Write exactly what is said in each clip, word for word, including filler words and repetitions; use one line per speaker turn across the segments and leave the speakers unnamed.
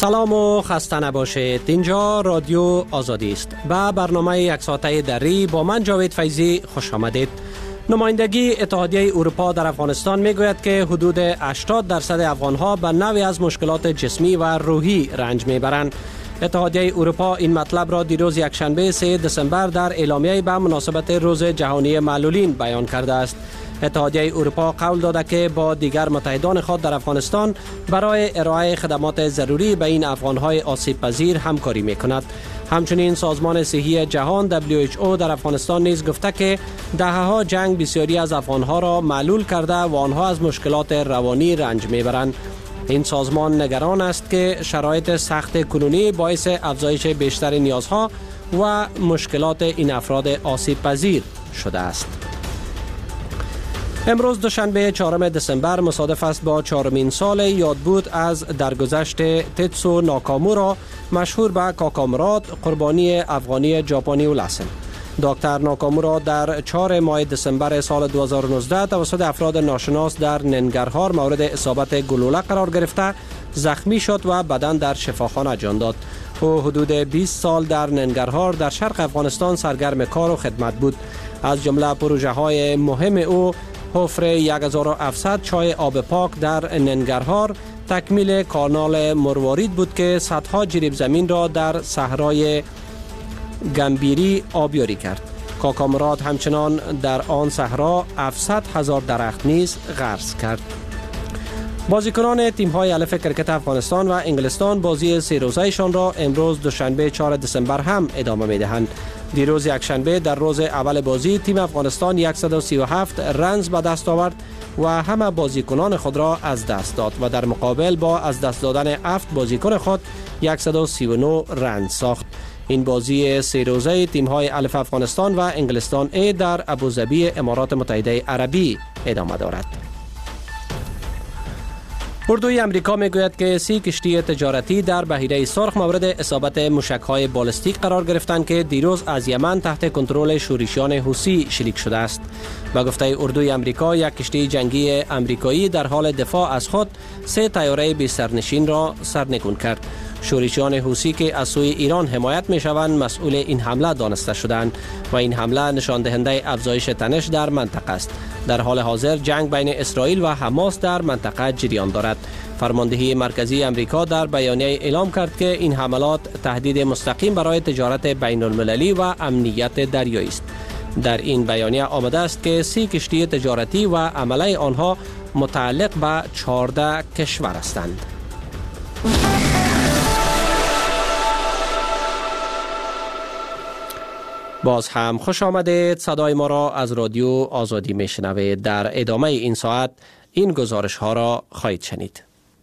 سلام و خسته نباشید. اینجا رادیو آزادی است. به برنامه یک ساعته دری با من جاوید فیضی خوش آمدید. نمایندگی اتحادیه اروپا در افغانستان میگوید که حدود هشتاد درصد افغانها به نوعی از مشکلات جسمی و روحی رنج میبرند. اتحادیه اروپا این مطلب را دیروز یکشنبه سوم دسامبر در اعلامیه به مناسبت روز جهانی معلولین بیان کرده است. اتحادیه اروپا قول داده که با دیگر متحدان خود در افغانستان برای ارائه خدمات ضروری به این افغانهای آسیب پذیر همکاری میکند. همچنین سازمان صحی جهان دبلیو اچ او در افغانستان نیز گفته که دهه‌ها جنگ بسیاری از افغانها را معلول کرده و آنها از مشکلات روانی رنج میبرند. این سازمان نگران است که شرایط سخت کنونی باعث افزایش بیشتر نیازها و مشکلات این افراد آسیب پذیر شده است. امروز دوشنبه چهارم دسامبر مصادف است با چهارمین سال یادبود از درگذشت تتسو ناکامورا مشهور به کاکامراد، قربانی افغانی ژاپنی الاسم. دکتر ناکامورا در چهارم ماه دسامبر سال دو هزار و نوزده توسط افراد ناشناس در ننگرهار مورد اصابت گلوله قرار گرفته زخمی شد و بدن در شفاخانه جان داد. او حدود بیست سال در ننگرهار در شرق افغانستان سرگرم کار و خدمت بود. از جمله پروژه های مهم او حفر یک هزار و هفتصد چای آب پاک در ننگرهار، تکمیل کانال مروارید بود که صدها جریب زمین را در صحرای گمبیری آبیاری کرد. کاکامراد همچنان در آن صحرا هفتصد هزار درخت نیز غرس کرد. بازیکنان تیم‌های الف کرکت افغانستان و انگلستان بازی سه روزه‌شان را امروز دوشنبه چهارم دسامبر هم ادامه می‌دهند. دیروز یکشنبه در روز اول بازی تیم افغانستان صد و سی و هفت رنز به دست آورد و همه بازیکنان خود را از دست داد و در مقابل با از دست دادن هفت بازیکن خود صد و سی و نه رنز ساخت. این بازی سه روزه تیم‌های الف افغانستان و انگلستان ای در ابوظبی امارات متحده عربی ادامه دارد. اردوی امریکا میگوید که سی کشتی تجارتی در بحیره سرخ مورد اصابت موشک‌های بالستیک قرار گرفتند که دیروز از یمن تحت کنترل شورشیان حوثی شلیک شده است. با گفته اردوی امریکا، یک کشتی جنگی امریکایی در حال دفاع از خود سه طیاره بی سرنشین را سرنگون کرد. شورشیان حوثی که از سوی ایران حمایت می‌شوند مسئول این حمله دانسته شدند و این حمله نشان دهنده افزایش تنش در منطقه است. در حال حاضر جنگ بین اسرائیل و حماس در منطقه جریان دارد. فرماندهی مرکزی امریکا در بیانیه اعلام کرد که این حملات تهدید مستقیم برای تجارت بین المللی و امنیت دریایی است. در این بیانیه آمده است که سی کشتی تجارتی و عمله آنها متعلق به چهارده کشور هستند. باز هم خوش آمدید. صدای ما را از رادیو آزادی میشنوید. در ادامه این ساعت این گزارش ها را خواهید شنید.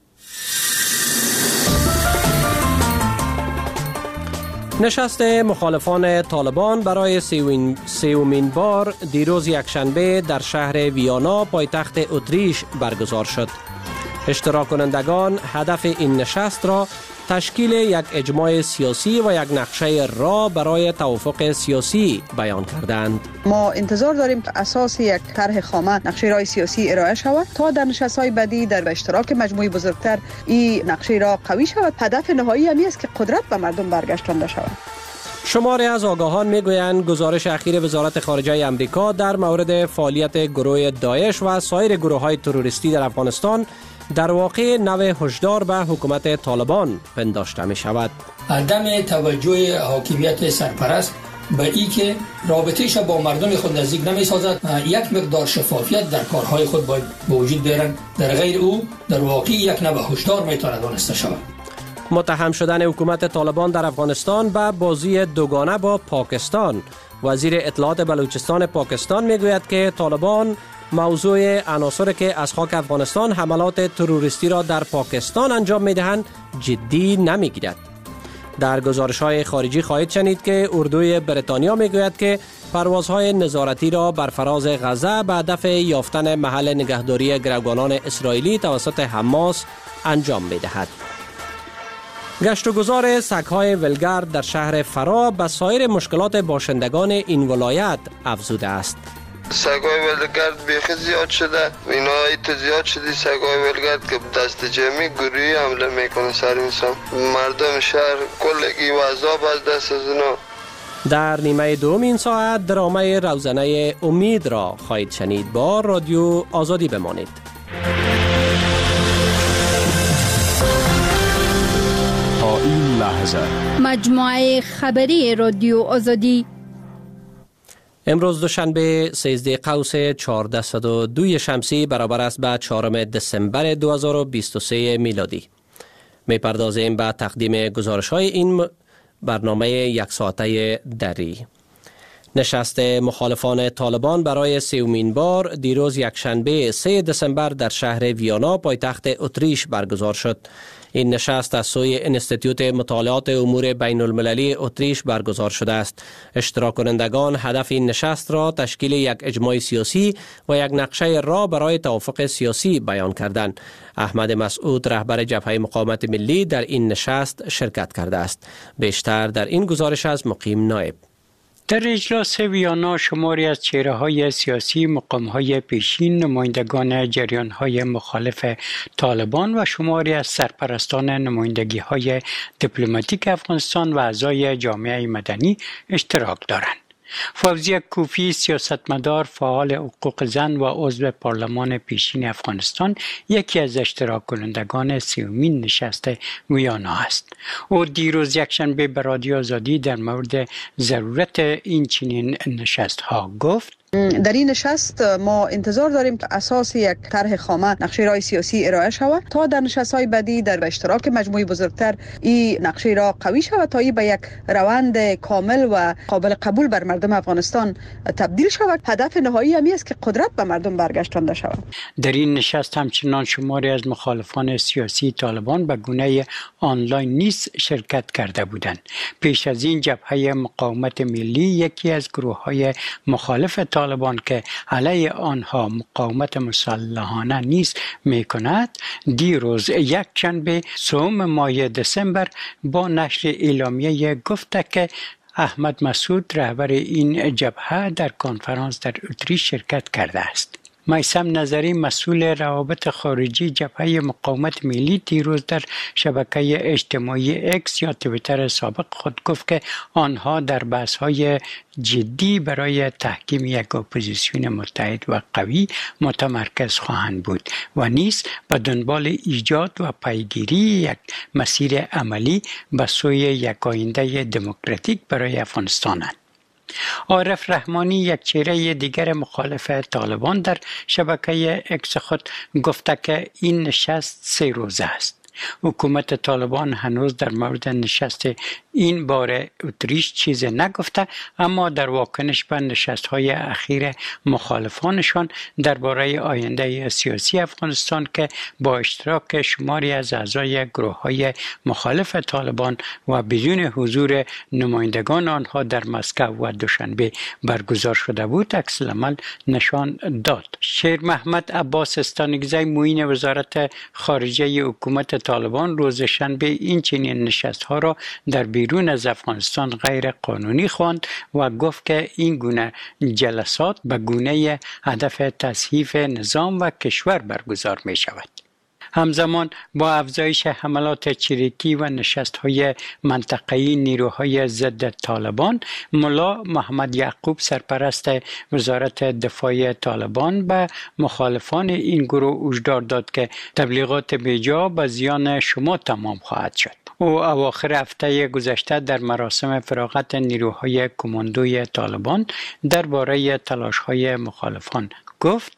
نشست مخالفان طالبان برای سومین بار دیروز یکشنبه در شهر ویانا پایتخت اتریش برگزار شد. اشتراک کنندگان هدف این نشست را تشکیل یک اجماع سیاسی و یک نقشه راه برای توافق سیاسی بیان کردند.
ما انتظار داریم که اساس یک طرح خامه نقشه راه سیاسی ارائه شود تا در نشست‌های بعدی در اشتراک مجموعی بزرگتر این نقشه راه قوی شود. هدف نهایی همی است که قدرت به مردم برگشتانده شود.
شماری از آگاهان میگویند گزارش اخیر وزارت خارجه امریکا در مورد فعالیت گروه داعش و سایر گروه‌های تروریستی در افغانستان در واقع نوع هشدار به حکومت طالبان پنداشته می شود.
عدم توجه حاکمیت سرپرست به ای که رابطه‌اش با مردم خود نزدیک نمی سازد، یک مقدار شفافیت در کارهای خود باید به وجود بیارند، در غیر او در واقع یک نوع هشدار می تواند دانسته شود.
متهم شدن حکومت طالبان در افغانستان به بازی دوگانه با پاکستان. وزیر اطلاعات بلوچستان پاکستان میگوید که طالبان موضوع عناصری که از خاک افغانستان حملات تروریستی را در پاکستان انجام میدهند جدی نمیگیرد. در گزارش‌های خارجی خواهید شنید که اردوی بریتانیا میگوید که پروازهای نظارتی را بر فراز غزه به هدف یافتن محل نگهداری گروگانان اسرائیلی توسط حماس انجام میدهد. گشت و گذار سگ‌های ولگرد در شهر فرا به سایر مشکلات باشندگان این ولایت افزوده است.
سگای ولگرد بیخی زیاد شده، اینا ایت زیاد شدی سگای ولگرد که دست جمعی گروهی حمله میکنه سر انسان. مردم شهر کلگی و عذاب از دست از اونا.
در نیمه دوم این ساعت درامه روزنه امید را خواهید شنید. با رادیو آزادی بمانید.
تا این لحظه
مجموعه خبری رادیو آزادی
امروز دوشنبه سیزده قوس چهارصد و دو شمسی برابر است به چهارم دسامبر دو هزار و بیست و سه میلادی. می پردازیم به تقدیم گزارش های این برنامه یک ساعته دری. نشست مخالفان طالبان برای سومین بار دیروز یکشنبه سه دسامبر در شهر ویانا پایتخت اتریش برگزار شد. این نشست از سوی انستیتوت مطالعات امور بین المللی اتریش برگزار شده است. اشتراک کنندگان هدف این نشست را تشکیل یک اجماع سیاسی و یک نقشه راه برای توافق سیاسی بیان کردند. احمد مسعود رهبر جبهه مقاومت ملی در این نشست شرکت کرده است. بیشتر در این گزارش از مقیم نایب.
در اجلاس ویانا شماری از چهره‌های سیاسی، مقام‌های پیشین، نمایندگان جریان‌های مخالف طالبان و شماری از سرپرستان نمایندگی‌های دیپلماتیک افغانستان و اعضای جامعه مدنی اشتراک دارند. فوزیه کوفی، سیاستمدار فعال حقوق زن و عضو پارلمان پیشین افغانستان، یکی از اشتراک کنندگان سومین نشست ویانا است. او دیروز یکشنبه به رادیو آزادی در مورد ضرورت این چنین نشست‌ها گفت:
در این نشست ما انتظار داریم که اساس یک طرح خامه نقشه راه سیاسی ارائه شود تا در نشست‌های بعدی در اشتراک مجموعی بزرگتر این نقشه راه قوی شود تا این به یک روند کامل و قابل قبول بر مردم افغانستان تبدیل شود. هدف نهایی همی است که قدرت به مردم برگشتانده شود.
در این نشست همچنان شماری از مخالفان سیاسی طالبان به گونه آنلاین نیز شرکت کرده بودند. پیش از این جبهه مقاومت ملی، یکی از گروه‌های مخالف طالبان که علیه آنها مقاومت مسلحانه نیز می‌کند، دیروز یک شنبه سوم ماه دسامبر با نشر اعلامیه گفته که احمد مسعود رهبر این جبهه در کنفرانس در اتریش شرکت کرده است. میثم نظری، مسئول روابط خارجی جبهه مقاومت ملی، دیروز در شبکه اجتماعی اکس یا توییتر سابق خود گفت که آنها در بحث‌های جدی برای تحکیم یک اپوزیسیون متحد و قوی متمرکز خواهند بود و نیز به دنبال ایجاد و پیگیری یک مسیر عملی به سوی یک آینده دموکراتیک برای افغانستانند. عارف رحمانی، یک چهره دیگر مخالف طالبان، در شبکه اکس خود گفته که این نشست سه روزه است. حکومت طالبان هنوز در مورد نشست این بار اتریش چیز نگفته، اما در واکنش به نشست‌های اخیر مخالفانشان درباره آینده سیاسی افغانستان که با اشتراک شماری از اعضای گروه‌های مخالف طالبان و بدون حضور نمایندگان آنها در مسکو و دوشنبه برگزار شده بود، عکس العمل نشان داد. شیر محمد عباس استانگزی، معین وزارت خارجه حکومت طالبان، روز شنبه این چنین نشست‌ها را در بیرون از افغانستان غیر قانونی خواند و گفت که این گونه جلسات به گونه هدف تصحیح نظام و کشور برگزار می شود. همزمان با افزایش حملات چریکی و نشست‌های منطقه‌ای نیروهای ضد طالبان، ملا محمد یعقوب، سرپرست وزارت دفاع طالبان، به مخالفان این گروه هشدار داد که تبلیغات بیجا به زیان شما تمام خواهد شد. او اواخر هفته گذشته در مراسم فراغت نیروهای کماندوی طالبان درباره تلاش‌های مخالفان گفت: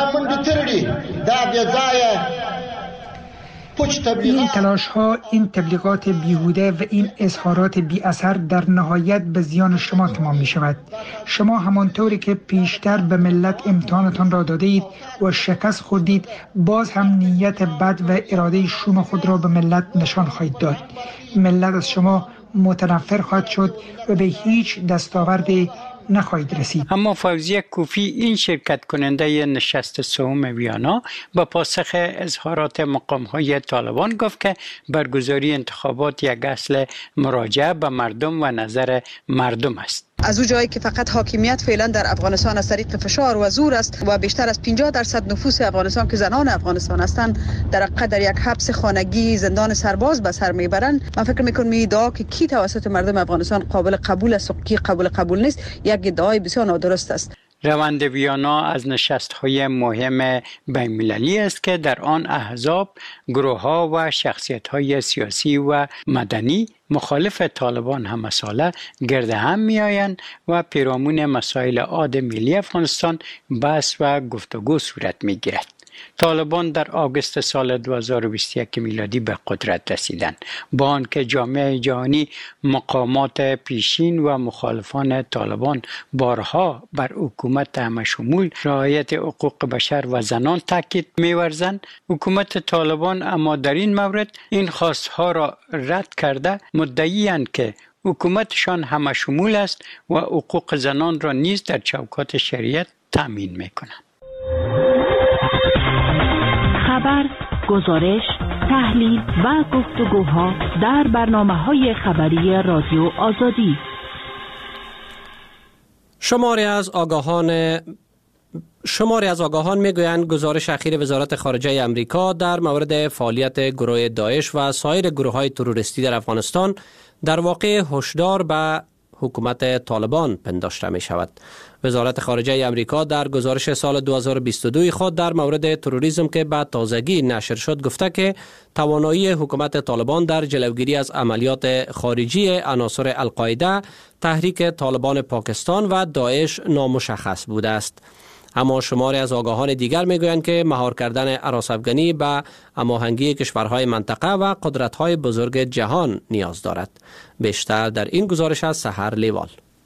این تلاش ها، این تبلیغات بیهوده و این اظهارات بی اثر در نهایت به زیان شما تمام می شود. شما همانطوری که پیشتر به ملت امتحانتان را داده اید و شکست خوردید، باز هم نیت بد و اراده شوم خود را به ملت نشان خواهید داد. ملت از شما متنفر خواهد شد و به هیچ دستاوردی نخواهید رسید.
اما فوزیه کوفی، این شرکت کننده نشست سوم ویانا، با پاسخ اظهارات مقام‌های طالبان گفت که برگزاری انتخابات یک اصل مراجعه به مردم و نظر مردم است.
از اون جایی که فقط حاکمیت فعلا در افغانستان از طریق فشار و زور است و بیشتر از پنجاه درصد نفوس افغانستان که زنان افغانستان هستند در قدر یک حبس خانگی زندان سرباز به سر میبرند، من فکر میکنم این ادعا که کی توسط مردم افغانستان قابل قبول است و کی قابل قبول نیست یک ادعای بسیار نادرست است.
روند ویانا از نشست‌های مهم بین‌المللی است که در آن احزاب، گروه‌ها و شخصیت‌های سیاسی و مدنی مخالف طالبان هم مسائل گرد هم می‌آیند و پیرامون مسائل عاد ملی افغانستان بحث و گفتگو صورت می‌گیرد. طالبان در آگوست سال دو هزار و بیست و یک میلادی به قدرت رسیدند، با آنکه جامعه جهانی مقامات پیشین و مخالفان طالبان بارها بر حکومت همشمول رعایت حقوق بشر و زنان تاکید می‌ورزند. حکومت طالبان اما در این مورد این خواستها را رد کرده مدعی‌اند که حکومتشان همشمول است و حقوق زنان را نیز در چوکات شریعت تامین می‌کند.
خبر، گزارش، تحلیل و گفتگوها در برنامه‌های خبری رادیو آزادی.
شماری از آگاهان شماری از آگاهان میگویند گزارش اخیر وزارت خارجه امریکا در مورد فعالیت گروه داعش و سایر گروه‌های تروریستی در افغانستان در واقع هشدار به حکومت طالبان پنداشته می شود. وزارت خارجه امریکا در گزارش سال دو هزار و بیست و دو خود در مورد تروریسم که به تازگی نشر شد گفته که توانایی حکومت طالبان در جلوگیری از عملیات خارجی عناصر القاعده، تحریک طالبان پاکستان و داعش نامشخص بوده است. اما شماری از آگاهان دیگر میگویند که مهار کردن هراس‌افکنی به هماهنگی کشورهای منطقه و قدرت‌های بزرگ جهان نیاز دارد. بیشتر در این گزارش از سحر لیوال.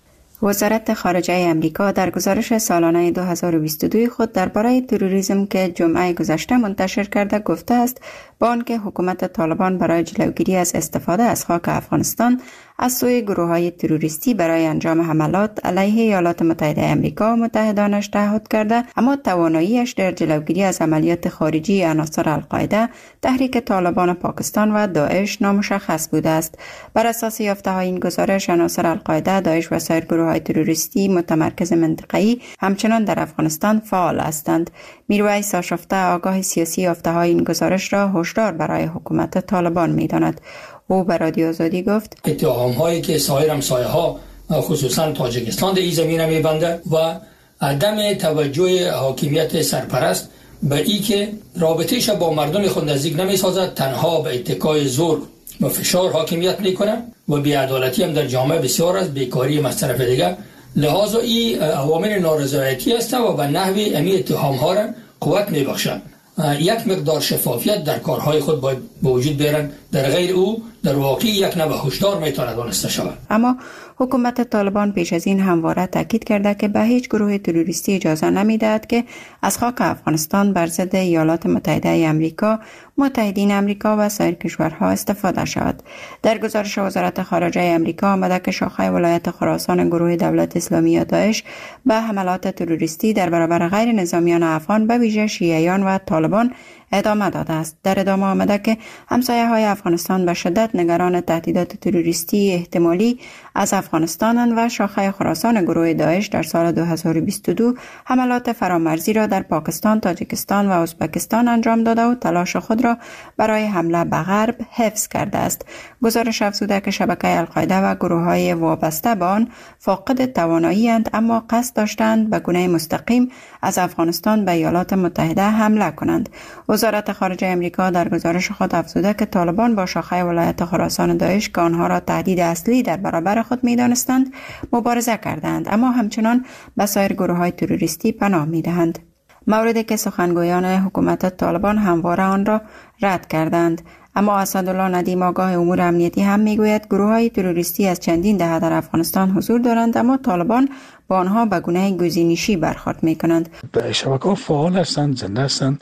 وزارت خارجه امریکا در گزارش سالانه دو هزار و بیست و دو خود درباره تروریسم که جمعه گذشته منتشر کرده گفته است با آنکه حکومت طالبان برای جلوگیری از استفاده از خاک افغانستان از سوی گروه‌های تروریستی برای انجام حملات علیه ایالات متحده آمریکا و متحدانش تعهد کرده، اما تواناییش در جلوگیری از عملیات خارجی عناصر القاعده، تحریک طالبان پاکستان و داعش نامشخص بوده است. بر اساس یافته‌های این گزارش، عناصر القاعده، داعش و سایر گروه‌های تروریستی متمرکز منطقه‌ای همچنان در افغانستان فعال هستند. میرویس آشفته، آگاه سیاسی، یافته‌های این گزارش را هشدار برای حکومت طالبان می‌داند. او به رادیو آزادی گفت:
اتهام‌هایی که سایر همسایه‌ها خصوصا تاجیکستان در این زمینه می‌بنده و عدم توجه حاکمیت سرپرست به این که رابطه‌اش با مردم خود نزدیک نمی‌سازد، تنها به اتکای زور و فشار حاکمیت می‌کنه و بی‌عدالتی هم در جامعه بسیار است، بیکاری هم از طرف دیگر. لحاظا این عوامل نارضایتی است و به نحوی امی اتهام‌ها را قوت می‌بخشند. یک مقدار شفافیت در کارهای خود باید به وجود بیارن، در غیر او در واقع یک نوع هشدار میتواند دانسته شود.
اما حکومت طالبان پیش از این همواره تاکید کرده که به هیچ گروه تروریستی اجازه نمیدهد که از خاک افغانستان بر ضد ایالات متحده آمریکا، متحدین آمریکا و سایر کشورها استفاده شود. در گزارش وزارت خارجه آمریکا آمده که شاخه ولایت خراسان گروه دولت اسلامی یا داعش به حملات تروریستی در برابر غیر نظامیان افغان به ویژه شیعیان و طالبان ادامه داده است. در ادامه آمده که همسایه های افغانستان به شدت نگران تهدیدات تروریستی احتمالی از افغانستانند و شاخه خراسان گروه داعش در سال دو هزار و بیست و دو حملات فرامرزی را در پاکستان، تاجیکستان و ازبکستان انجام داده و تلاش خود را برای حمله به غرب حفظ کرده است. گزارش افزوده که شبکه القاعده و گروه های وابسته به آن فاقد توانایی اند، اما قصد داشتند به گونه مستقیم از افغانستان به ایالات متحده حمله کنند. وزارت خارجه امریکا در گزارش خود افزوده که طالبان با شاخه ولایت خراسان داعش که آنها را تهدید اصلی در برابر خود می‌دانستند مبارزه کردند، اما همچنان به سایر گروه‌های تروریستی پناه می‌دهند. موردی که سخنگویان حکومت طالبان همواره آن را رد کردند. اما اسدالله ندیم آگاه امور امنیتی هم میگوید گروه‌های تروریستی از چندین دهه در افغانستان حضور دارند، اما طالبان با آنها به گونه گزینشی برخورد میکنند.
شبکه‌ها فعال هستند، زنده هستند،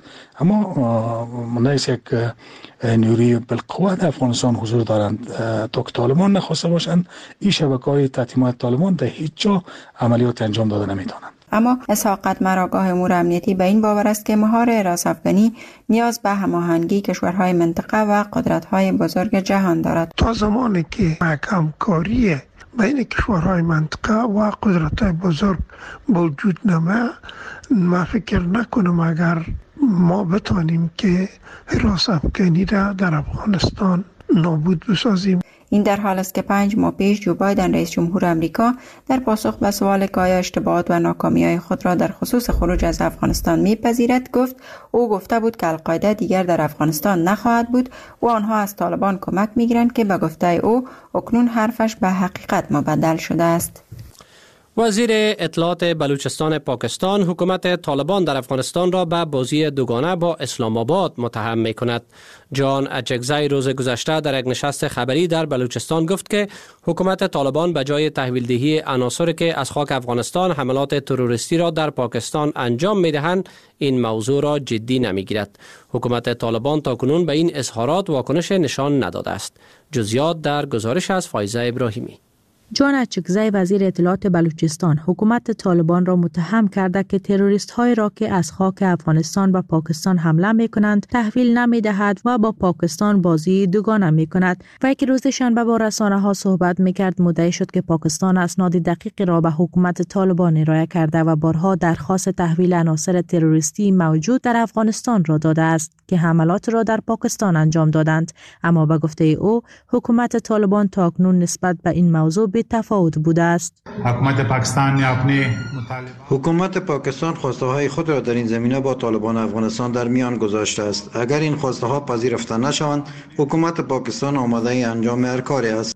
اما منایس یک نیروی بالقوه در افغانستان حضور دارند. تا که طالبان نخواسته باشند این شبکه‌های تحت حمایت طالبان در هیچ جا عملیات انجام داده نمیتوانند.
اما اسحاق قدمر آگاه امور امنیتی به این باور است که مهار هراس‌افکنی نیاز به هماهنگی کشورهای منطقه و قدرت‌های بزرگ جهان دارد.
تا زمانی که همکاری
بین کشورهای منطقه و قدرت‌های بزرگ وجود نمه. ما فکر نکنم اگر ما بتوانیم که حراس افغانی را در افغانستان نابود بسازیم.
این در حال است که پنج ماه پیش جو بایدن رئیس جمهور امریکا در پاسخ به سوال که آیا اشتباهات و ناکامی‌های خود را در خصوص خروج از افغانستان می‌پذیرد گفت او گفته بود که القاعده دیگر در افغانستان نخواهد بود و آنها از طالبان کمک می‌گیرند که به گفته او اکنون حرفش به حقیقت مبدل شده است.
وزیر اطلاعات بلوچستان پاکستان حکومت طالبان در افغانستان را به بازی دوگانه با اسلام آباد متهم می کند. جان اچکزی روز گذشته در یک نشست خبری در بلوچستان گفت که حکومت طالبان به جای تحویل دهی عناصری که از خاک افغانستان حملات تروریستی را در پاکستان انجام می دهند این موضوع را جدی نمی گیرد. حکومت طالبان تاکنون به این اظهارات واکنش نشان نداده است. جزئیات در گزارش از فایزه ابراهیمی.
جان اچکزی وزیر اطلاعات بلوچستان حکومت طالبان را متهم کرده که تروریست های را که از خاک افغانستان به پاکستان حمله می کنند تحویل نمی دهد و با پاکستان بازی دوگانه می کند. و که روز شنبه با رسانه ها صحبت می کرد مدعی شد که پاکستان اسناد دقیق را به حکومت طالبان ارائه کرده و بارها درخواست تحویل عناصر تروریستی موجود در افغانستان را داده است که حملات را در پاکستان انجام دادند. اما به گفته او حکومت طالبان تاکنون نسبت به این موضوع به تفاوت بوده است.
حکومت پاکستان نے اپنے
حکومت پاکستان خواسته های خود را در این زمینه با طالبان افغانستان در میان گذاشته است. اگر این خواسته ها پذیرفته نشوند حکومت پاکستان آماده انجام هر کاری است.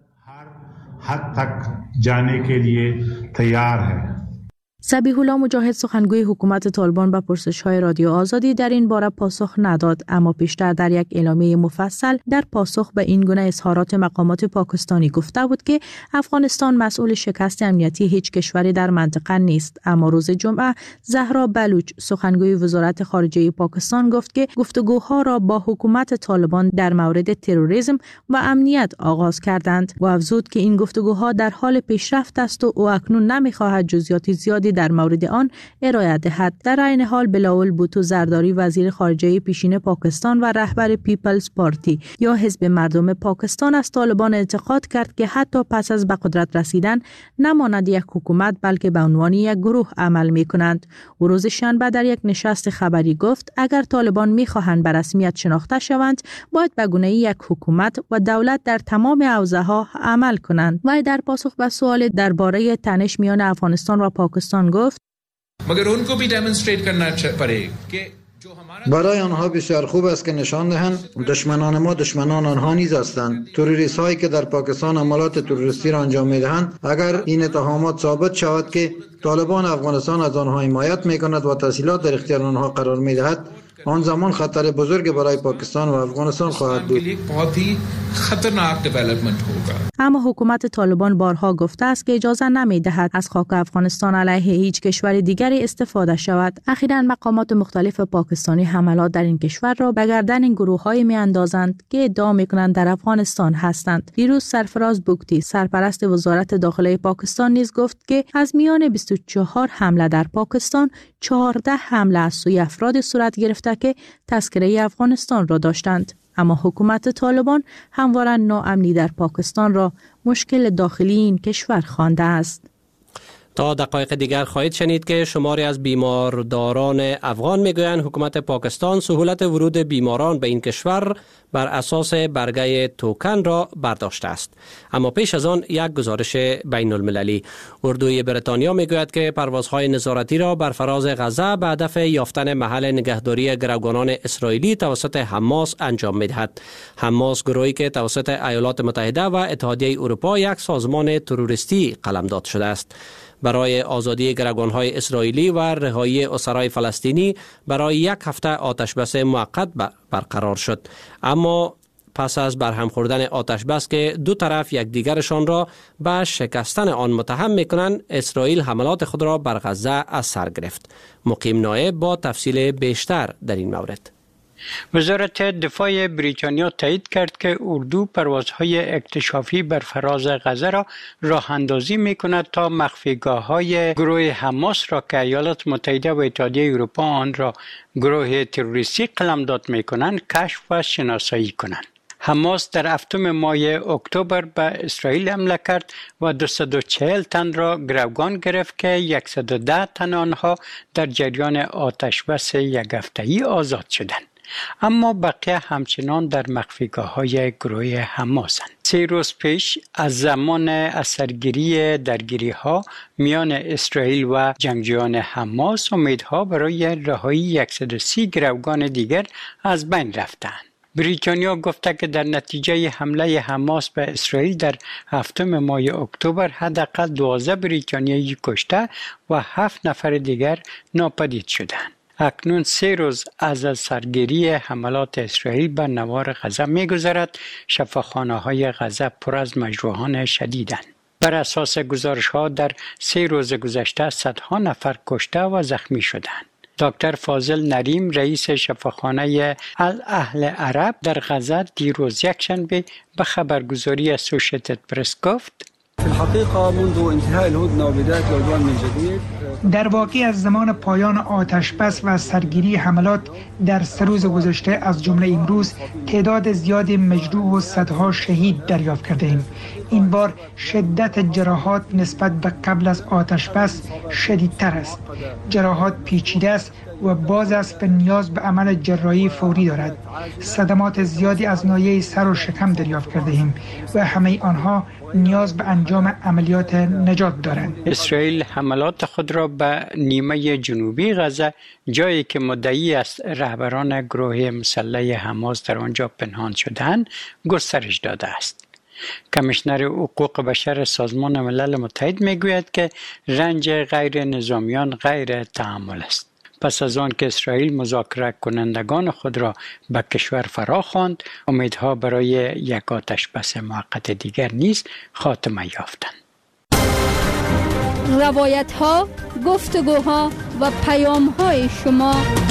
حد تک جانے کے لیے تیار ہے.
ذبیح الله مجاهد سخنگوی حکومت طالبان به پرسش‌های رادیو آزادی در این باره پاسخ نداد، اما پیشتر در یک اعلامیه مفصل در پاسخ به این گونه اظهارات مقامات پاکستانی گفته بود که افغانستان مسئول شکست امنیتی هیچ کشوری در منطقه نیست. اما روز جمعه زهرا بلوچ سخنگوی وزارت خارجه پاکستان گفت که گفتگوها را با حکومت طالبان در مورد تروریسم و امنیت آغاز کردند و افزود که این گفتگوها در حال پیشرفت است و او اکنون نمی‌خواهد جزئیات زیادی در مورد آن ارائه دهد. در عین حال بلاول بوتو زرداری وزیر خارجه پیشین پاکستان و رهبر پیپلز پارتی یا حزب مردم پاکستان از طالبان انتقاد کرد که حتی پس از به قدرت رسیدن نماند یک حکومت بلکه به عنوان یک گروه عمل می کنند. و روز شنبه در یک نشست خبری گفت اگر طالبان می خواهند به رسمیت شناخته شوند باید به گونه یک حکومت و دولت در تمام حوزه ها عمل کنند. و در پاسخ به سوال درباره تنش میان افغانستان و پاکستان گفت
مگر ان کو بھی ڈیمونسٹریٹ کرنا پڑے کہ
برای آنها بسیار خوب است که نشان دهند دشمنان ما دشمنان آنها نیز هستند. تروریست هایی که در پاکستان عملات تروریستی را انجام می دهند اگر این اتهامات ثابت شود که طالبان افغانستان از آنها حمایت می کند و تسهیلات در اختیار آنها قرار می دهد آن زمان خطر بزرگ برای پاکستان و افغانستان خواهد بود.
اما حکومت طالبان بارها گفته است که اجازه نمی دهد از خاک افغانستان علیه هیچ کشور دیگری استفاده شود. اخیراً مقامات مختلف پاکستانی حملات در این کشور را به گردن این گروه‌های می‌اندازند که ادعا می‌کنند در افغانستان هستند. دیروز سرفراز بوکتی سرپرست وزارت داخله پاکستان نیز گفت که از میان بیست و چهار حمله در پاکستان چهارده حمله از سوی افراد صورت گرفته که تذکره افغانستان را داشتند. اما حکومت طالبان همواره ناامنی در پاکستان را مشکل داخلی این کشور خوانده است.
تا دقایق دیگر خواهید شنید که شماری از بیمارداران افغان میگویند حکومت پاکستان سهولت ورود بیماران به این کشور بر اساس برگه توکن را برداشته است. اما پیش از آن یک گزارش بین المللی. اردوی بریتانیا میگوید که پروازهای نظارتی را بر فراز غزه به هدف یافتن محل نگهداری گروگانان اسرائیلی توسط حماس انجام میدهد. حماس گروهی که توسط ایالات متحده و اتحادیه اروپا یک سازمان تروریستی قلمداد شده است. برای آزادی گروگان‌های اسرائیلی و رهایی اسرای فلسطینی برای یک هفته آتشبس موقت برقرار شد. اما پس از برهم خوردن آتشبس که دو طرف یکدیگرشان را به شکستن آن متهم می‌کنند، اسرائیل حملات خود را بر غزه از سر گرفت. مقیم نایب با تفصیل بیشتر در این مورد.
وزارت دفاع بریتانیا تایید کرد که اردو پروازهای اکتشافی بر فراز غزه را راه اندازی می کند تا مخفیگاه های گروه حماس را که ایالات متحده و اتحادیه اروپا آن را گروه تروریستی قلمداد می کنند کشف و شناسایی کنند. حماس در هفتم ماه اکتبر به اسرائیل حمله کرد و دویست و چهل تن را گروگان گرفت که صد و ده تن آنها در جریان آتشبس یک هفته‌ای آزاد شدند. اما بقیه همچنان در مخفیگاه‌های گروه حماسند. سه روز پیش از زمان اثرگیری درگیری‌ها میان اسرائیل و جنگجویان حماس امیدها برای رهایی صد و سی گروگان دیگر از بین رفتند. بریتانیا گفته که در نتیجه حمله حماس به اسرائیل در هفتم ماه اکتبر حداقل دوازده بریتانیایی کشته و هفت نفر دیگر ناپدید شدند. اکنون سه روز از سرگیری حملات اسرائیل بر نوار غزه می‌گذرد. شفاخانه‌های غزه پر از مجروحان شدیدند. بر اساس گزارش‌ها در سه روز گذشته صدها نفر کشته و زخمی شدند. دکتر فاضل نریم رئیس شفاخانه الاهل عرب در غزه دیروز یکشنبه به خبرگزاری اسوشیتد پرس گفت:
في الحقيقة منذ انتهاء الهدنة وبداية العدوان من جديد
در واقع از زمان پایان آتش بس و سرگیری حملات در سه روز گذشته از جمله امروز تعداد زیادی مجروح و صدها شهید دریافت کرده ایم. این بار شدت جراحات نسبت به قبل از آتش بس شدیدتر است. جراحات پیچیده است و باز است به نیاز به عمل جراحی فوری دارد. صدمات زیادی از ناحیه سر و شکم دریافت کرده ایم و همه آنها نیاز به انجام عملیات نجات دارند.
اسرائیل حملات خود را به نیمه جنوبی غزه، جایی که مدعی است رهبران گروه مسلح حماس در آنجا پنهان شدند، گسترش داده است. کمیشنر حقوق بشر سازمان ملل متحد میگوید که رنج غیر نظامیان غیر تحمل است. پس از آن که اسرائیل مذاکره کنندگان خود را به کشور فرا خواند، امیدها برای یک آتش بس موقت دیگر نیز خاتمه یافتند.
روایت ها، گفتگوها و پیام های شما.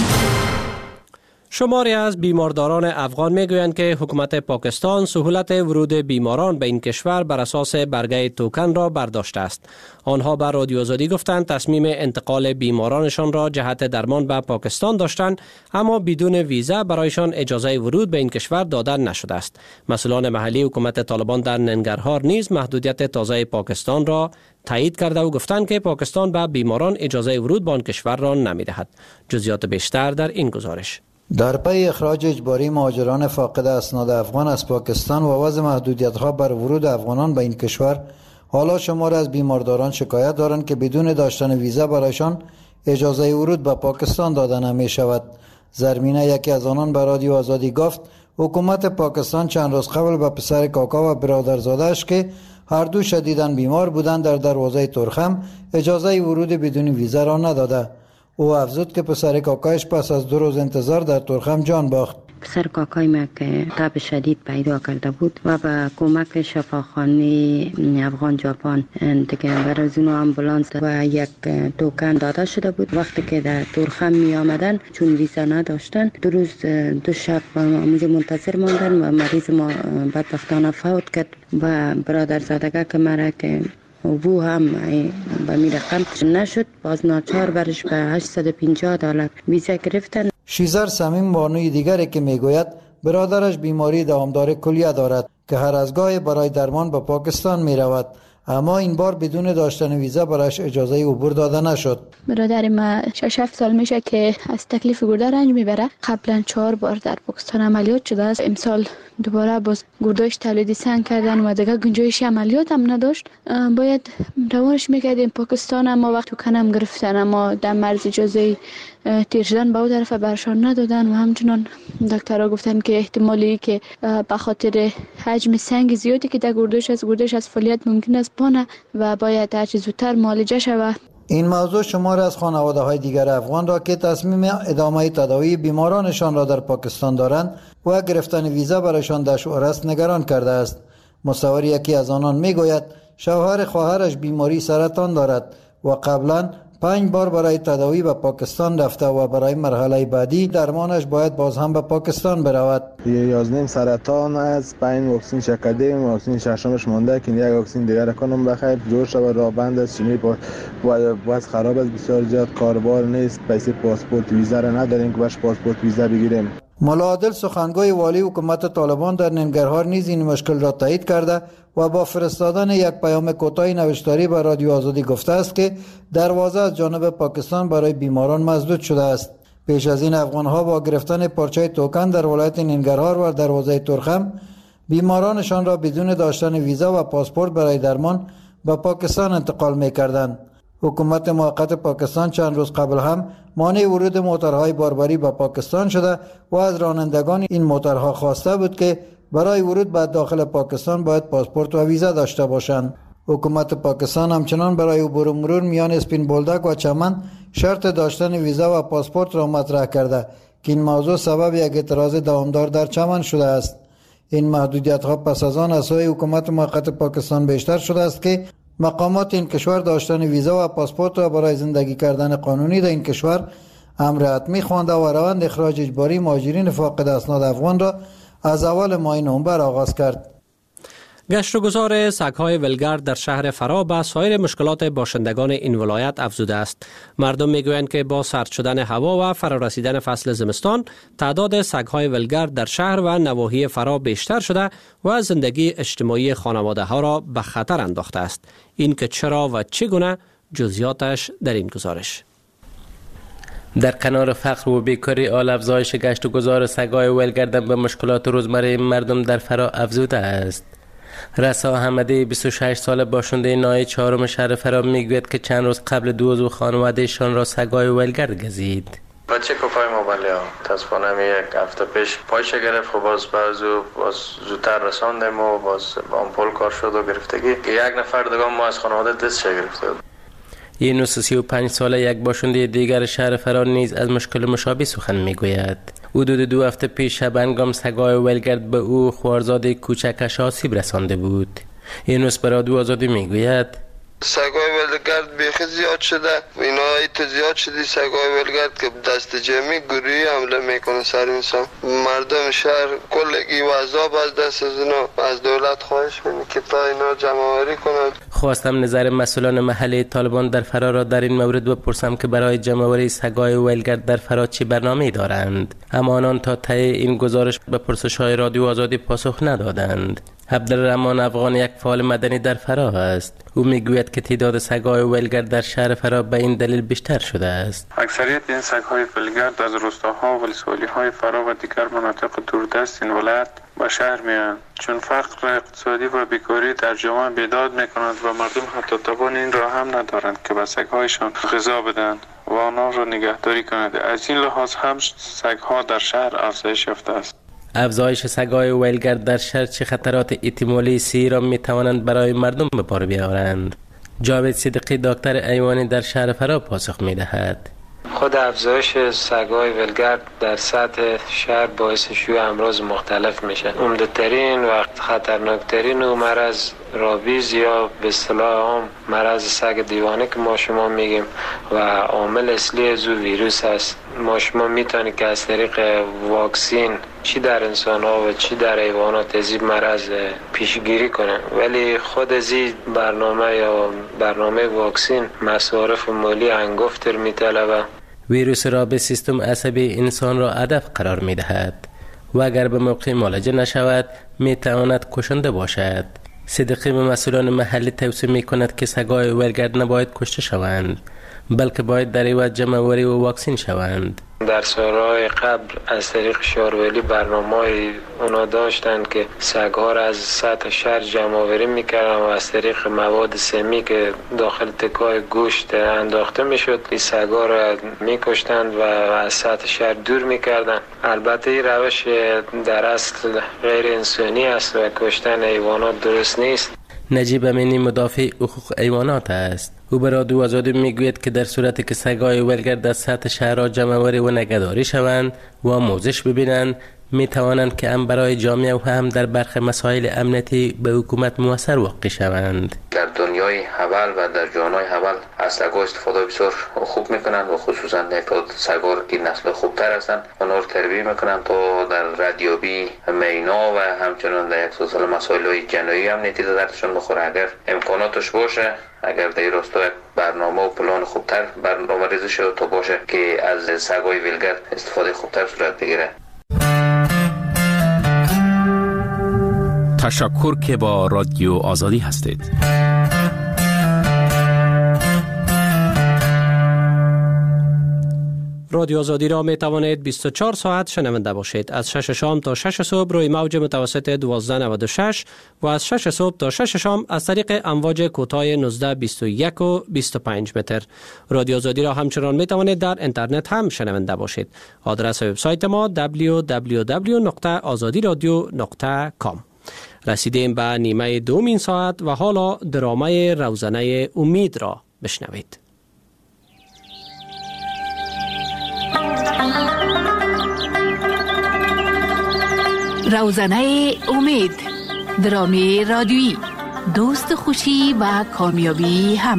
شماری از بیمارداران افغان میگویند که حکومت پاکستان سهولت ورود بیماران به این کشور بر اساس برگه توکن را برداشته است. آنها به رادیو آزادی گفتند تصمیم انتقال بیمارانشان را جهت درمان به پاکستان داشتند، اما بدون ویزا برایشان اجازه ورود به این کشور داده نشده است. مسئولان محلی حکومت طالبان در ننگرهار نیز محدودیت تازه پاکستان را تایید کرده و گفتند که پاکستان به بیماران اجازه ورود به آن کشور را نمی‌دهد. جزئیات بیشتر در این گزارش.
در پی اخراج اجباری مهاجران فاقد اسناد افغان از پاکستان و وضع محدودیت‌ها بر ورود افغانان به این کشور، حالا شمار از بیمارداران شکایت دارند که بدون داشتن ویزا برایشان اجازه ورود به پاکستان داده نمی شود. زرمینه یکی از آنان به رادیو آزادی گفت حکومت پاکستان چند روز قبل به پسر کاکا و برادرزاده‌اش که هر دو شدیداً بیمار بودند در دروازه ترخم اجازه ورود بدون ویزا را نداده. او افزود که پسر کاکایش پس از دو روز انتظار در ترخم جان باخت.
پسر کاکای ما که تب شدید پیدا کرده بود و با کمک شفاخانه افغان ژاپن دیگه برای اون آمبولانس و یک توکن داده شده بود. وقتی که در ترخم می آمدن چون ویزا نداشتن، دو روز دو شب اونجا منتظر ماندن و مریض ما بدبختانه فوت کرد و برادرزادگی که مرا که او هم به می رقم نشد، باز ناچار برش به هشتصد و پنجاه دلار ویزا گرفتن.
شیزر صمیم بانوی دیگری که میگوید برادرش بیماری دوامدار کلیه دارد که هر از گاهی برای درمان به پاکستان می رود، اما این بار بدون داشتن ویزا برایش اجازه عبور داده نشد.
برادر ما شش هفت سال میشه که از تکلیف گرده رنج میبره. قبلا چهار بار در پاکستان عملیات شده است. امسال دوباره باز گرداش تولیدی سنگ کردن و دیگه گنجایش عملیات هم نداشت. باید روانش میکردیم پاکستان، اما وقت کنم گرفتن، اما در مرز اجازه تیر شدن به اون طرف برشان ندادن و همچنان دکترها گفتن که احتمالی که به خاطر حجم سنگ زیادی که در گرداش از گرداش از فعالیت ممکن است پانه و باید هر چه زودتر معالجه شود.
این موضوع شمار از خانواده های دیگر افغان را که تصمیم ادامه تداوی بیمارانشان را در پاکستان دارند و گرفتن ویزا برایشان دشوار است نگران کرده است. مصور یکی از آنان میگوید شوهر خواهرش بیماری سرطان دارد و قبلا پنج بار برای تداوی به پاکستان رفته و برای مرحله بعدی درمانش باید باز هم به پاکستان برود.
یازدهم سرطان از پنج واکسین شکردیم، واکسین ششمش مونده که یک واکسین دیگر کنم بخیر جور شود. راه بند است، چینی باز خراب است، بسیار زیاد کاربار نیست. پیسه پاسپورت ویزا را نداریم که باش پاسپورت ویزا بگیریم.
ملا عادل سخنگوی والی حکومت طالبان در ننگرهار نیز این مشکل را تایید کرده و با فرستادن یک پیام کوتاه نوشتاری به رادیو آزادی گفته است که دروازه از جانب پاکستان برای بیماران مسدود شده است. پیش از این افغانها با گرفتن پارچه توکن در ولایت ننگرهار و دروازه ترخم بیمارانشان را بدون داشتن ویزا و پاسپورت برای درمان به پاکستان انتقال می‌کردند. حکومت موقت پاکستان چند روز قبل هم مانع ورود موترهای باربری به پاکستان شده و از رانندگان این موترها خواسته بود که برای ورود به داخل پاکستان باید پاسپورت و ویزا داشته باشند. حکومت پاکستان همچنان برای عبور و مرور میان اسپین بولدک و چمن شرط داشتن ویزا و پاسپورت را مطرح کرده که این موضوع سبب یک اعتراض دوامدار در چمن شده است. این محدودیت ها پس از آن از سوی حکومت موقت پاکستان بیشتر شده است که مقامات این کشور داشتن ویزا و پاسپورت را برای زندگی کردن قانونی در این کشور امر حتمی خوانده و روند اخراج اجباری مهاجرین فاقد اسناد افغان را از اول ماه نوامبر آغاز کرد.
گشت و گذار سگ‌های ولگرد در شهر فرا به سایر مشکلات باشندگان این ولایت افزوده است. مردم میگویند که با سرد شدن هوا و فرارسیدن فصل زمستان تعداد سگ‌های ولگرد در شهر و نواحی فرا بیشتر شده و زندگی اجتماعی خانواده‌ها را به خطر انداخته است. این که چرا و چگونه جزئیاتش در این گزارش.
در کنار فقر و بیکاری آل افزایش گشت و گذار سگ‌های ولگرد به مشکلات روزمره مردم در فرا افزوده است. رسا احمدی بیست و شش ساله باشنده ناحیه چهارم شهر فرا میگوید که چند روز قبل دو عضو خانوادهشان را سگ‌های ولگرد گزید.
بچه کوپای موبایل ها تصفانه می یک هفته پیش پایش گرفت و باز بعضو باز زودتر رساندیم و باز با آمپول کار شد و گرفتگی یک نفر دیگه ما از خانواده دست گرفته.
یونس سی و پنج ساله یک باشنده دیگر شهر فرا نیز از مشکل مشابه سخن میگوید. حدود دو هفته پیش شب هنگام سگ‌های ولگرد به او خوارزاد کوچکش آسیب رسانده بود. یونس به رادیو آزادی میگوید
سگای ولگرد بیخی زیاد شده، اینا ایت زیاد شدی سگای ولگرد که دست جمعی گروهی حمله میکنه سر انسان. مردم شهر کلگی و عذاب از دست از اینا از دولت خواهش میکنه که تا اینا جمع آوری کنند.
خواستم نظر مسئولان محلی طالبان در فرا را در این مورد بپرسم که برای جمع آوری سگای ولگرد در فرا چه برنامه‌ای دارند، اما آنان تا ته این گزارش به پرسش‌های رادیو آزادی پاسخ ندادند. عبدالرحمن افغان یک فعال مدنی در فرا است. او میگوید که تعداد سگ‌های ولگرد در شهر فرا به این دلیل بیشتر شده است.
اکثریت این سگ‌های ولگرد از روستاها و ولسوالی‌های فرا و دیگر مناطق دوردست این ولایت به شهر میآیند، چون فقر اقتصادی و بیکاری در جامعه بیداد میکنند و مردم حتی توان این را هم ندارند که به سگ‌هایشان غذا بدهند و آنها را نگهداری کنند. از این لحاظ هم سگ‌ها در شهر افزایش یافته است.
افزایش سگ‌های ولگرد در شهر چه خطرات احتمالی سی را می توانند برای مردم به بار بیاورند؟ جاوید صدیقی دکتر ایوانی در شهر فرا پاسخ می دهد.
خود افزایش سگ‌های ولگرد در سطح شهر باعث شیوع امراض مختلف میشه. عمده‌ترین و خطرناکترین و مرض رابیز یا به اصطلاح عام مرض سگ دیوانه که ما شما میگیم و عامل اصلی از ویروس است. ما شما میتونید که از طریق واکسین چی در انسان ها و چی در حیوانات از این مرض پیشگیری کنه، ولی خود از این برنامه یا برنامه واکسین مصارف مالی انگفتر میطلبه.
ویروس رابیز سیستم عصبی انسان را هدف قرار میدهد و اگر به موقع معالجه نشود میتواند کشنده باشد. صدیقی به مسئولان محلی توصیه میکند که سگ‌های ولگرد نباید کشته شوند، بلکه باید در عوض جمع آوری و واکسین شوند.
در سالهای قبل از طریق شارولی برنامه‌ای اونا داشتن که سگ‌ها را از سطح شهر جمع آوری میکردن و از طریق مواد سمی که داخل تکای گوشت انداخته میشد این سگ‌ها را میکشتند و از سطح شهر دور میکردن. البته این روش در اصل غیر انسانی است و کشتن حیوانات درست نیست.
نجیب امینی مدافع حقوق حیوانات است. او به رادیو آزادی میگوید که در صورتی که سگ‌های ولگرد از سطح شهرها جمع‌آوری و نگهداری شوند و آموزش ببینند می توانند که هم برای جامعه و هم در برخی مسائل امنیتی به حکومت موثر واقع شوند.
در دنیای حول و در جانهای حول از سگ‌ها استفاده بسیار خوب میکنند و خصوصا تعداد سگ‌ها که نسل خوبتر هستند آنها را تربیت میکنند تا در ردیابی مینا و همچنین در یک سلسله مسائل جنایی امنیتی دردشان بخوره. اگر امکاناتش باشه، اگر در راستا یک برنامه و پلان خوبتر برنامه ریزی شده تا باشه که از سگ‌های ولگرد استفاده خوبتر صورت بگیره.
تشکر که با رادیو آزادی هستید.
رادیو آزادی را می توانید بیست و چهار ساعت شنونده باشید. از شش شام تا شش صبح روی موج متوسط دوازده نود و شش و از شش صبح تا شش شام از طریق امواج کوتاه نوزده بیست و یک و بیست و پنج متر. رادیو آزادی را همچنان می توانید در اینترنت هم شنونده باشید. آدرس وبسایت ما دبلیو دبلیو دبلیو نقطه آزادی رادیو نقطه کام. رسیدیم به نیمه دومین ساعت و حالا درامه روزنه امید را بشنوید.
روزنه امید، درامی رادیویی، دوست خوشی و کامیابی همه.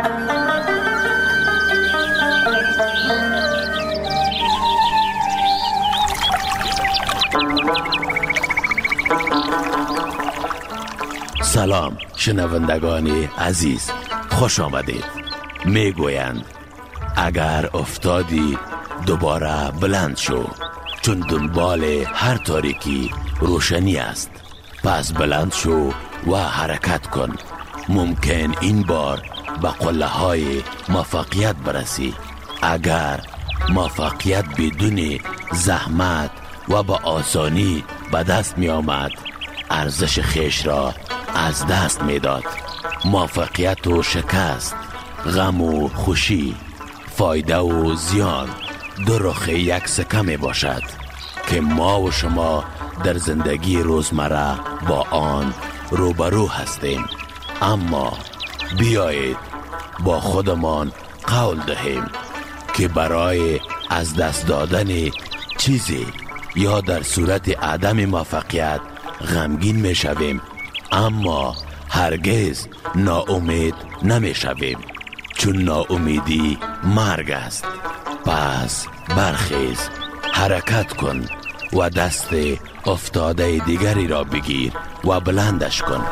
سلام شنوندگان عزیز، خوش آمدید. می گویند اگر افتادی دوباره بلند شو، چون دنبال هر تاریکی روشنی است. پس بلند شو و حرکت کن. ممکن این بار به قله های موفقیت برسی. اگر موفقیت بدون زحمت و با آسانی به دست می آمد، ارزش خیش را از دست می داد. موفقیت و شکست، غم و خوشی، فایده و زیان دو رخ یک سکه می باشد که ما و شما در زندگی روزمره با آن روبرو هستیم. اما بیایید با خودمان قول دهیم که برای از دست دادن چیزی یا در صورت عدم موفقیت غمگین می شویم، اما هرگز ناامید نمی شویم، چون ناامیدی مرگ است. پس برخیز، حرکت کن و دست افتاده دیگری را بگیر و بلندش کن.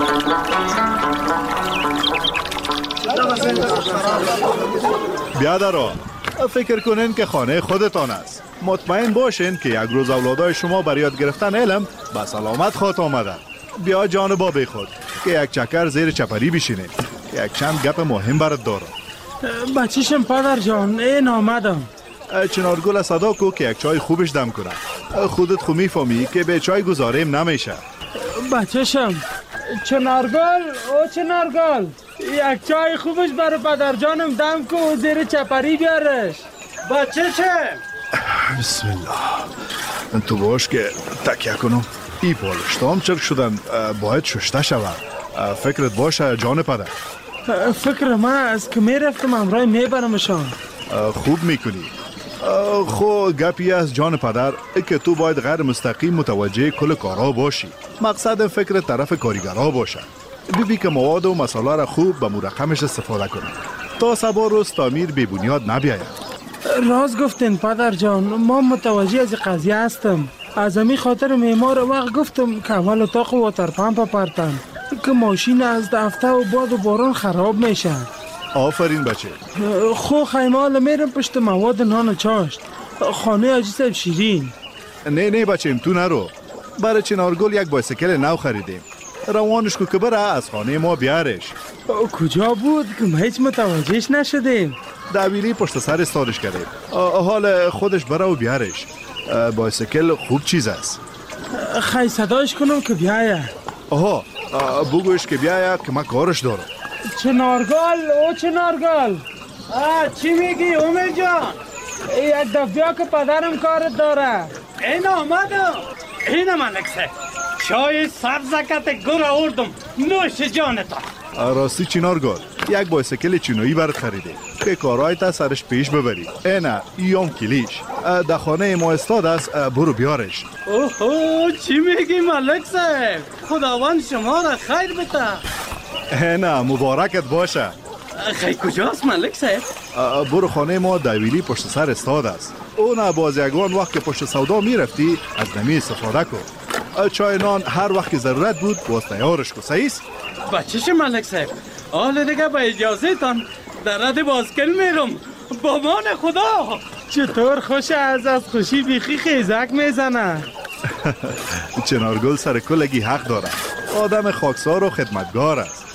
بیادران، فکر کنین که خانه خودتان است. مطمئن باشین که یک روز اولادای شما برای یاد گرفتن علم به سلامت خواهد آمدن. بیا جانبا بی خود که یک چکر زیر چپری بشینید. یک چند گپ مهم برات دارم.
بچیشم پدر جان، این آمدم.
چنارگل صدا کو که یک چای خوبش دم کنم. خودت خو میفهمی که به چای گذاریم نمیشه.
بچه‌شم چنارگل، او چنارگل، یک چای خوبش برای پدر جانم دم کو، زیر چپری بیارش. بچه‌شم
بسم الله. تو باش که تکیه کنم. ای بالشتام چرک شدن، باید ششته شود. فکرت باشه جان پدر.
فکر من است که میرفتم امرای میبرمشان.
خوب میکنی. خو گپی از جان پدر که تو باید غیر مستقیم متوجه کل کارها باشی. مقصد فکر طرف کارگرها باشه. ببی که مواد و مسائل را خوب به مرقمش استفاده کنی تا سبا روز تعمیر بی بنیاد نبیاید.
راز گفتین پدر جان، ما متوجه از قضیه هستم. از امی خاطر معمار وقت گفتم که اول اتاق واتر پمپ پرتن که ماشین از دفته و باد و باران خراب میشه.
آفرین بچه.
خو خیمال میرم پشت مواد نان و چاشت. خانه حاجی صاحب شیرین.
نه نه بچه، تو نرو. برای چنارگل یک بایسکل نو خریدیم. روانش کو که بره از خانه ما بیارش.
کجا بود که ما هیچ متوجهش نشدیم؟
دویلی پشت سر استادش کردیم. حال خودش بره و بیارش. بایسکل خوب چیز است.
خیلی صداش کنم که بیایه.
آها، بگوش که بیایه که من کارش دارم.
چنارگل، او چنارگل، چی میگی امید جان؟ یک دفعه که پدرم کارت داره.
این آمدم. این ملکسه چای سبزکت گر آوردم، نوش جانتا.
راستی چنارگل، یک بایسکل چینویی برات خریده که کارهای تا سرش پیش ببری. اینا ایام کلیش در خانه ما استاد است، برو بیارش.
اوه چی میگی ملک صاحب؟ خداوند شما را خیر بده.
اینا مبارکت باشه.
خیلی کجاست ملک صاحب؟
برو خانه ما دویلی پشت سر استاد است. اون باز یگان وقت که پشت سودا میرفتی از نمی استفاده کن. چای نان هر وقت که ضرورت بود باز تیارش کن. صحیح است؟
بچه‌ش ملک صاحب، حال دیگه با اجازه تان در رد بازکل میرم. با مان خدا.
چطور خوش از از خوشی بیخی خیزک میزنه.
چنارگل سر کلگی حق داره. آدم خاکسار و خدمتگار است.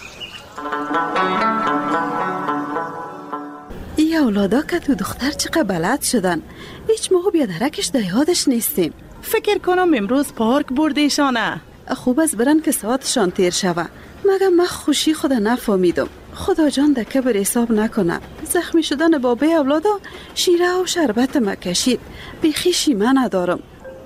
ای اولادا که تو دختر چقدر بلد شدن. هیچ موقع بیادرکش در یادش نیستیم.
فکر کنم امروز پارک بردیشانه.
خوب از برن که ساعتشان تیر شوه. مگه من خوشی خود نفهمیدم. خدا جان در کبر حساب نکنه. زخمی شدن بابه اولادا شیره و شربت ما کشید. بیخی شیمه ندارم.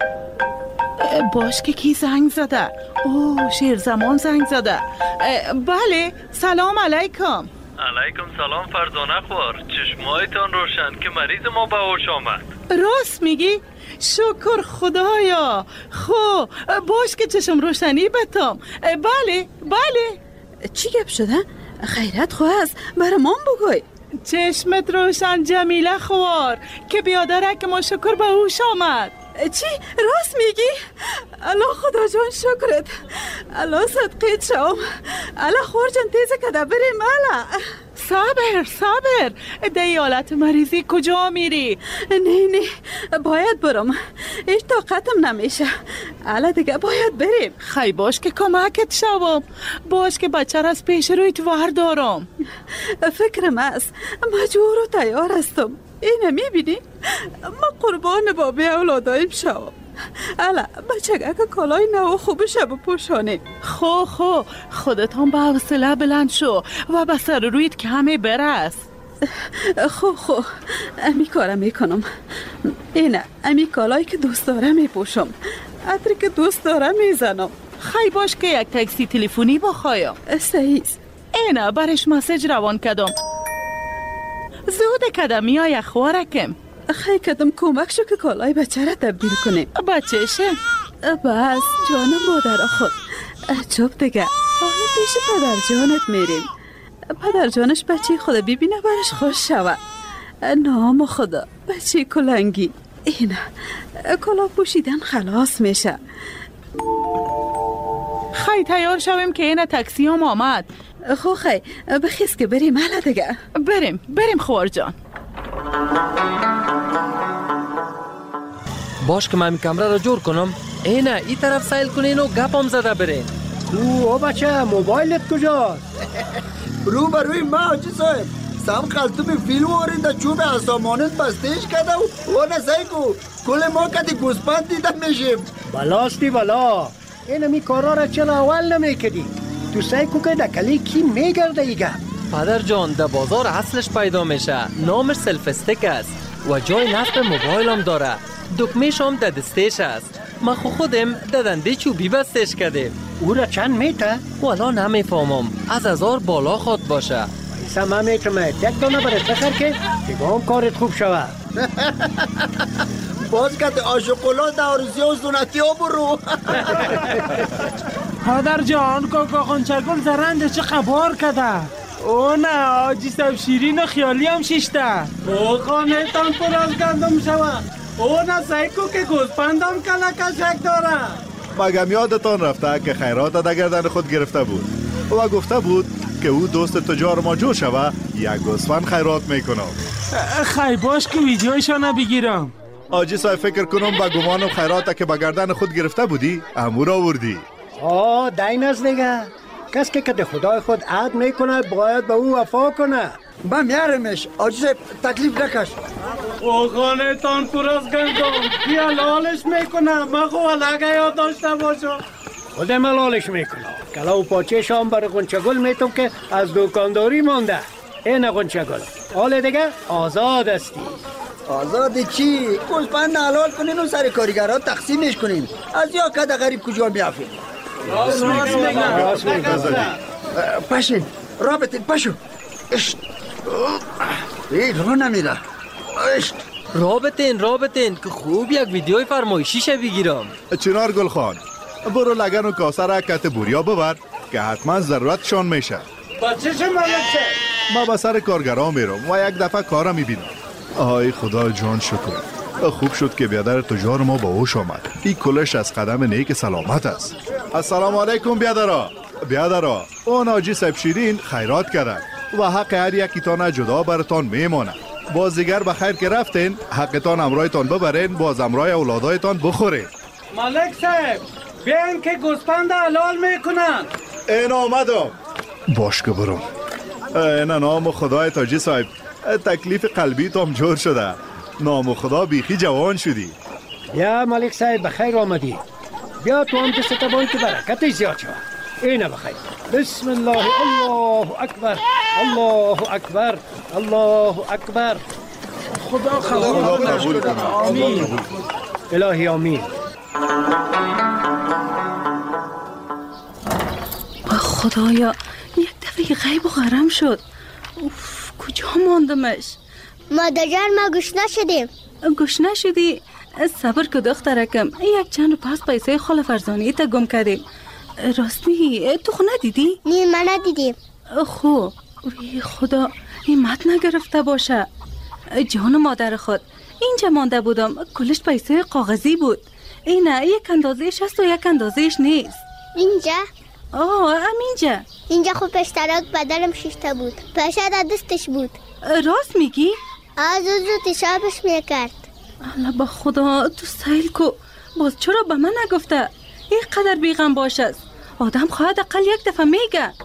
باش که کی زنگ زده؟ اوه شیر زمان زنگ زده. بله سلام علیکم.
علیکم سلام فرزانه خوار. چشمایتان روشن که مریض ما به هوش آمد.
راست میگی؟ شکر خدایا. خو باش که چشم روشنی بتام. بله بله.
چی گپ شده؟ خیرت خواه است برمان بگوی.
چشمت روشن جمیله خوار که بیادرک ما شکر به هوش آمد.
چی؟ راست میگی؟ الله خدا جان شکرت. الله صدقیت شام. الله خور جان تیزه کده بریم الله.
صبر صبر. در حالت مریضی کجا میری؟
نه نه باید برم. هیچ طاقتم نمیشه. الله دیگه باید بریم.
خی باش که کمکت شوم. باش که بچه را از پیش رویت ور دارم.
فکرم است مجبور و تیار هستم. اینه میبینی؟ ما قربان بابی اولادایم شوم. الا بچه که کالای نو خوبشه بپوشانیم.
خو خو خودتان به حوصله بلند شو و به سر رویت کمی برس.
خو خو امی کارم میکنم. اینه امی کالایی که دوست دارم میپوشم. عطری که دوست دارم میزنم.
خی باش که یک تاکسی تلفنی بخوایم.
صحیح.
اینه برش مسیج روان کدم. زود کدم میای خوارکم.
خیلی کدم کمک شو که کالای بچه را تبدیل کنیم.
بچهشه؟
بس جانم مادر خود. چوب دیگه حالا پیش پدر جانت میریم. پدر جانش بچه خدا ببینه برش خوش شوه. نام خدا بچه کلنگی. اینه کلا پوشیدن خلاص میشه.
خیلی تیار شویم که اینه تاکسی هم آمد.
خو خی بخیز که بریم حالا دیگه.
بریم بریم خوار جان.
باش که من کمره را جور کنم. اینه ای طرف سیل کنین و گپم زده برین.
او بچه موبایلت کجاست؟
رو بروی ما حاجی صاحب سم خلطوب فیلم وارده چوب اسامانت بستیش کده و اونه سیکو کل ما کدی گوسپند دیده میشیم.
بلاستی بلا اینه می کارا را چلا اول نمیکدی. تو سیکو که دکلی کی میگرده ایگه؟
پدر جان در بازار اصلش پیدا میشه. نامش سلف استیک است و جای نصب موبایل هم داره. دکمهش هم در دستش است. ما خو خودم ددنده چوبی بستش کردیم.
او را چند میته؟
والا نمیفهمم. از هزار بالا خود باشه.
ایسا من میتونم یک دانه برات بخر که دیگه هم کارت خوب شوه.
باز کت آشوکولات آرزی و سنتی ها برو.
پدر جان کاکا خانچگل زرنده چه خبار کده؟ او نه آجی سب شیرین و خیالی هم شیشته.
او خانه تان پر از گندم شوه. او نه سیکو که گوزپندم کلکشک داره.
مگم یادتان رفته که خیرات در گردن خود گرفته بود و گفته بود که او دوست تجار ما جو شوه یک گوسفند خیرات میکنم.
خی باش که ویدیوشانه بگیرم.
آجی صاحب فکر کنم با گمانم خیراته که با گردن خود گرفته بودی امور آوردی.
آه دین از دیگه کس که که خدای خود عهد میکنه باید به او وفا کنه.
با میارمش آجی صاحب تکلیف نکش.
او خانه تان پر از گندم خیال حالش میکنه. من خو علاقه یاد داشته باشم.
خودم حالش میکنه. کلا و پاچه شام برای غنچگل میتونم که از دکانداری مانده. این غنچگل حال دیگه آزاد استی.
آزادی چی؟ گوسپند حلال کنین و سر کارگرها تقسیمش کنین. از یا کده غریب کجا میافین؟
راست میگم.
راست میگم. پشین رابطین پشو. اشت یک رو نمیره. اشت
رابطین رابطین که خوب یک ویدیوی فرمایشیشه بگیرم.
چنار گل خان برو لگن و کاسه را کت بوریا ببر که حتما ضرورتشان میشه.
بچه چه ملکه؟
ما به سر کارگرها میرم و یک دفعه کارا میبینم. آی خدا جان شکر. خوب شد که بیادر تجار ما با هوش آمد. این کلش از قدم نیک سلامت است. السلام علیکم بیادرها. بیادرها اون آجی سب شیرین خیرات کردن و حق هر یکیتان جدا برتان میمانه. باز دیگر بخیر که رفتین حقتان امرایتان ببرین باز امرای اولادایتان بخورین.
ملک صاحب بیاین که گوسپند حلال میکنن.
این آمدم. باش که برم. این نام خدای تاجی صاحب، تکلیف قلبی تام جور شده. نام خدا بیخی جوان شدی.
یا ملک صاحب بخیر آمدی. بیا تو هم دست تبان که برکتش زیاد شد. اینه بخیر. بسم الله. الله اکبر. الله اکبر. الله اکبر.
خدا خدا قبول کنه. آمین.
الهی آمین.
خدایا یک دفعه غیب و غرم شد. اوف کجا ماندمش؟
مادر جان ما گوش نشدیم.
گوش نشدی؟ صبر که دخترکم، یک چند پس پیسه خاله فرزانه تا گم کردیم. راستی تو خو ندیدی؟
نه من ندیدیم.
خو وی خدا این مت نگرفته باشه. جان مادر خود اینجا مانده بودم، کلش پیسه کاغذی بود. اینه یک اندازهش هست و یک اندازهش نیست.
اینجا؟
آه همینجا.
اینجا خوب اشتراک بدلم شیشته بود، پیسه در دستش بود.
راست میگی؟
از او زود حسابش میکرد.
الله با خدا تو سیل کو، باز چرا به من نگفته؟ این قدر بیغم باشه. آدم خواهد اقل یک دفعه میگه.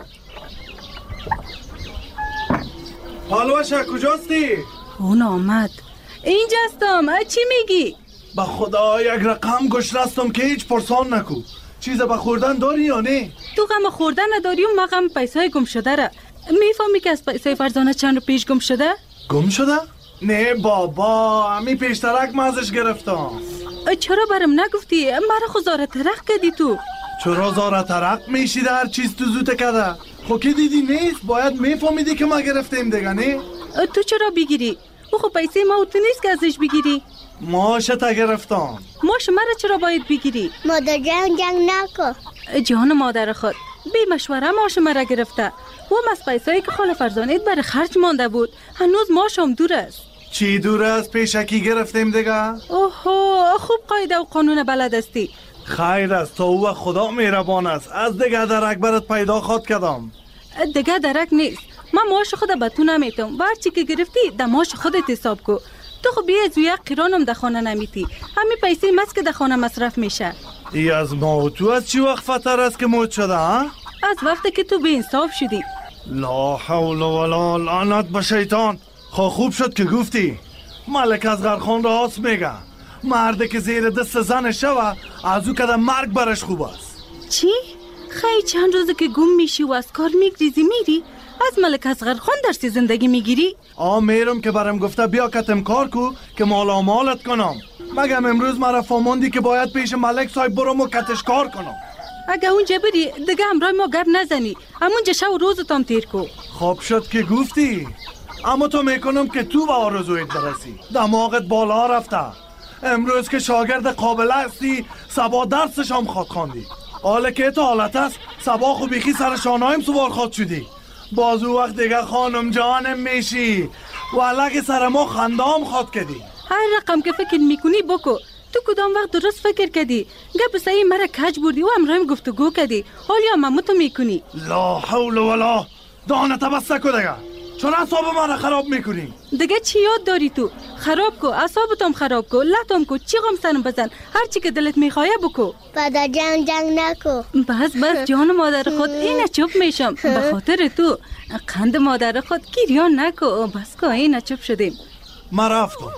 پالوشه کجاستی؟
اون آمد. اینجا هستم. چی میگی؟
با خدا یک رقم گشنه هستم که هیچ پرسان نکو. چیز به خوردن داری یا نه؟
تو غم خوردن نداری و ما غم پیسه گم شده را. میفهمی که از پیسه فرزانه چند رو پیش گم شده؟
گم شده؟ نه بابا، امی پیشترک مازش گرفتم.
چرا برم نگفتی؟ مرا خو زاره ترق کردی تو.
چرا زاره ترق میشی در هر چیز تو زوته کده؟ خو که دیدی نیست؟ باید میفهمیدی که ما گرفتیم دیگه نه؟
تو چرا بگیری؟ او خو پیسه ما تو نیست که ازش بگیری.
ماشه تا گرفتم.
ماشه مرا چرا باید بگیری؟
مادر جان جنگ نکن.
جان مادر خود بی مشوره ماشه مرا گرفته. و از پیسایی که خاله فرزانه برای خرج مانده بود هنوز ماشم دور است.
چی دور است؟ پیشکی گرفتیم دیگه؟
اوهو خوب قاعده و قانون بلد استی.
خیر است، تا او خدا مهربان است. از دیگه درک برات پیدا خواد کردم.
دیگه درک نیست. من ماش خود به تو نمیتم. برچی که گرفتی در ماش خودت حساب کو. تو خب یه زویه قیرانم در خانه نمیتی. همین پیسه مست که در خانه مصرف میشه.
ای از ما تو از چی وقت فتر است که موت شده ها؟
از وقتی که تو به انصاف شدی.
لا حول ولا لعنت به شیطان. خب خوب شد که گفتی. ملک از غرخان راست میگه. مرده که زیر دست زن شوه از او کده مرگ برش خوب است.
چی؟ خیلی چند روزه که گم میشی و از کار میگریزی میری؟ از ملک اصغر خان درسی زندگی میگیری؟
آ میرم که برم گفته بیا کتم کار کو که مالا مالت کنم. مگم امروز مرا فهموندی که باید پیش ملک صاحب برم و کتش کار کنم.
اگه اونجا بری دیگه همراه ما گپ نزنی. همونجا شب و روزتام تیر کو.
خوب شد که گفتی. اما تو میکنم که تو به آرزویت برسی. دماغت بالا رفته. امروز که شاگرد قابل هستی سبا درسش هم خواد خواندی. حالا که تو حالت است سبا خو بیخی سر شانهایم سوار خواد شدی. باز او وقت دیگه خانم جانم میشی و علاقه سر ما خندام خواد کردی.
هر رقم که فکر میکنی بکو. تو کدام وقت درست فکر کردی؟ گپ سعی مرا کج بردی و امرایم گفتگو کردی. حالی هم تو میکنی.
لا حول ولا دانت بسته کو دیگه. چون اعصاب من خراب میکنی؟
دیگه چی یاد داری تو؟ خراب کو، اعصابتم خراب کو، لطم کو، چی غم سرم بزن. هر چی که دلت میخواه بکو.
پدر جان جنگ نکو.
بس بس جان مادر خود اینه چوب میشم. به خاطر تو قند مادر خود گریان نکو. بس که اینه چوب شدیم.
من رفتم.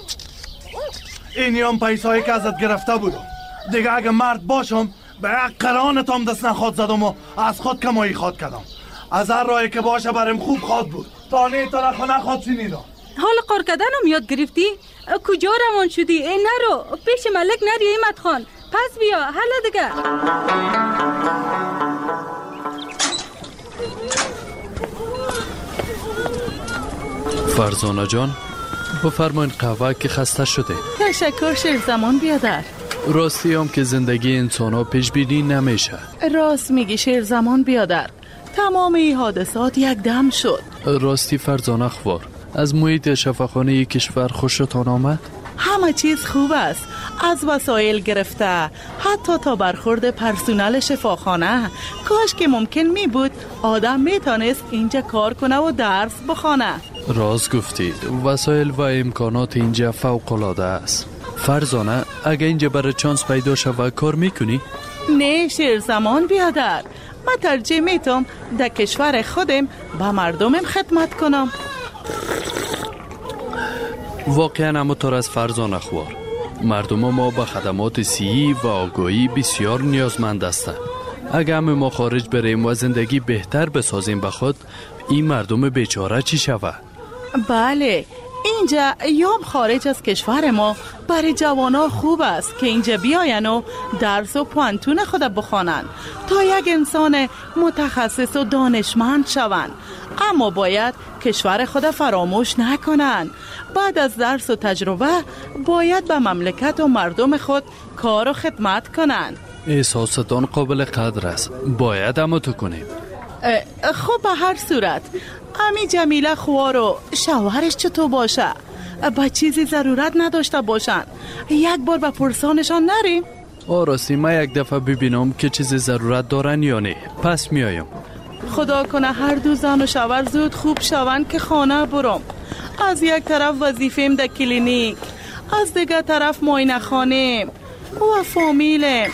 اینی هم پیسایی که ازت گرفته بودم. دیگه اگه مرد باشم به یک قرانتم دست نخواد زدم و از خود کمایی خواد کردم. از هر راهی که باشه برم خوب خواد بود. تا نه طرف نخواد شنیدم.
حالا قار کردنم یاد گرفتی؟ کجا روان شدی؟ ای نرو پیش ملک نری ایمت خان. پس بیا حالا دیگه.
فرزانه جان بفرمایید قهوه که خسته شده.
تشکر شیرزمان بیادر.
راستی هم که زندگی انسان ها پیش بینی نمیشه.
راست میگی شیرزمان بیادر. تمام این حادثات یک دم شد.
راستی فرزانه خوار از محیط شفاخانه کشور خوشتان آمد؟
همه چیز خوب است. از وسایل گرفته حتی تا برخورد پرسونل شفاخانه. کاش که ممکن می بود آدم می تانست اینجا کار کنه و درس بخونه.
راست گفتید. وسایل و امکانات اینجا فوق العاده است. فرزانه اگه اینجا برای چانس پیدا شود کار میکنی؟
نه شیر زمان بیادر، من ترجیح میتم در کشور خودم با مردمم خدمت کنم.
واقعا همونطور از فرزانه خوار، مردم ما به خدمات صحی و آگاهی بسیار نیازمند هستند. اگر همه ما خارج بریم و زندگی بهتر بسازیم به خود، این مردم بیچاره چی شود؟
بله، اینجا یام خارج از کشور ما برای جوانا خوب است که اینجا بیاین و درس و پوانتون خود بخوانند تا یک انسان متخصص و دانشمند شوند. اما باید کشور خود فراموش نکنند. بعد از درس و تجربه باید به مملکت و مردم خود کار و خدمت کنند.
احساستان قابل قدر است، باید اما تو کنیم.
خب به هر صورت امی جمیله خوار و شوهرش چطور باشه؟ با چیزی ضرورت نداشته باشن؟ یک بار به پرسانشان نریم؟
آراستی من یک دفعه ببینم که چیزی ضرورت دارن یا نه، پس میایم.
خدا کنه هر دو زن و شوهر زود خوب شوند که خانه برم. از یک طرف وظیفه‌ام در کلینیک، از دیگر طرف معاینه خانه و فامیلم.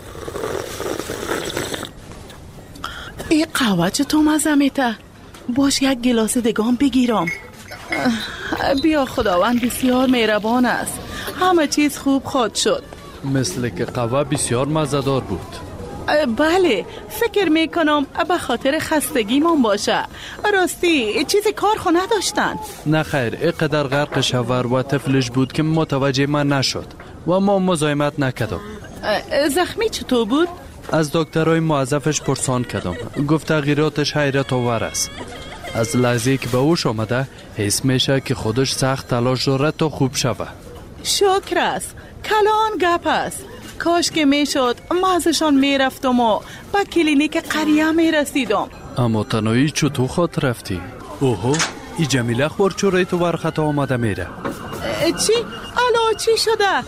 این قهوه چطور مزه میته؟ باش یک گلاس دگام بگیرم. بیا، خداوند بسیار مهربان است، همه چیز خوب خواهد شد.
مثل که قهوه بسیار مزه‌دار بود.
بله، فکر میکنم به خاطر خستگی من باشه. راستی چیزی کار خو نداشتن؟
نه خیر، اینقدر غرق شوهر و طفلش بود که متوجه من نشد و ما مزاحمت نکردم.
زخمی چطور بود؟
از دکترای موظفش پرسان کردم، گفت تغییراتش حیرت آور است. از لحظه که به اوش آمده حس میشه که خودش سخت تلاش داره تا خوب شود.
شکر است، کلان گپ است. کاش که میشد ما ازشان میرفتم و با کلینیک قریه میرسیدم.
اما تنهایی چطور خود رفتی؟ اوهو، ای جمیله خور چوری تو برخطا آمده میره.
چی؟ الو چی شده؟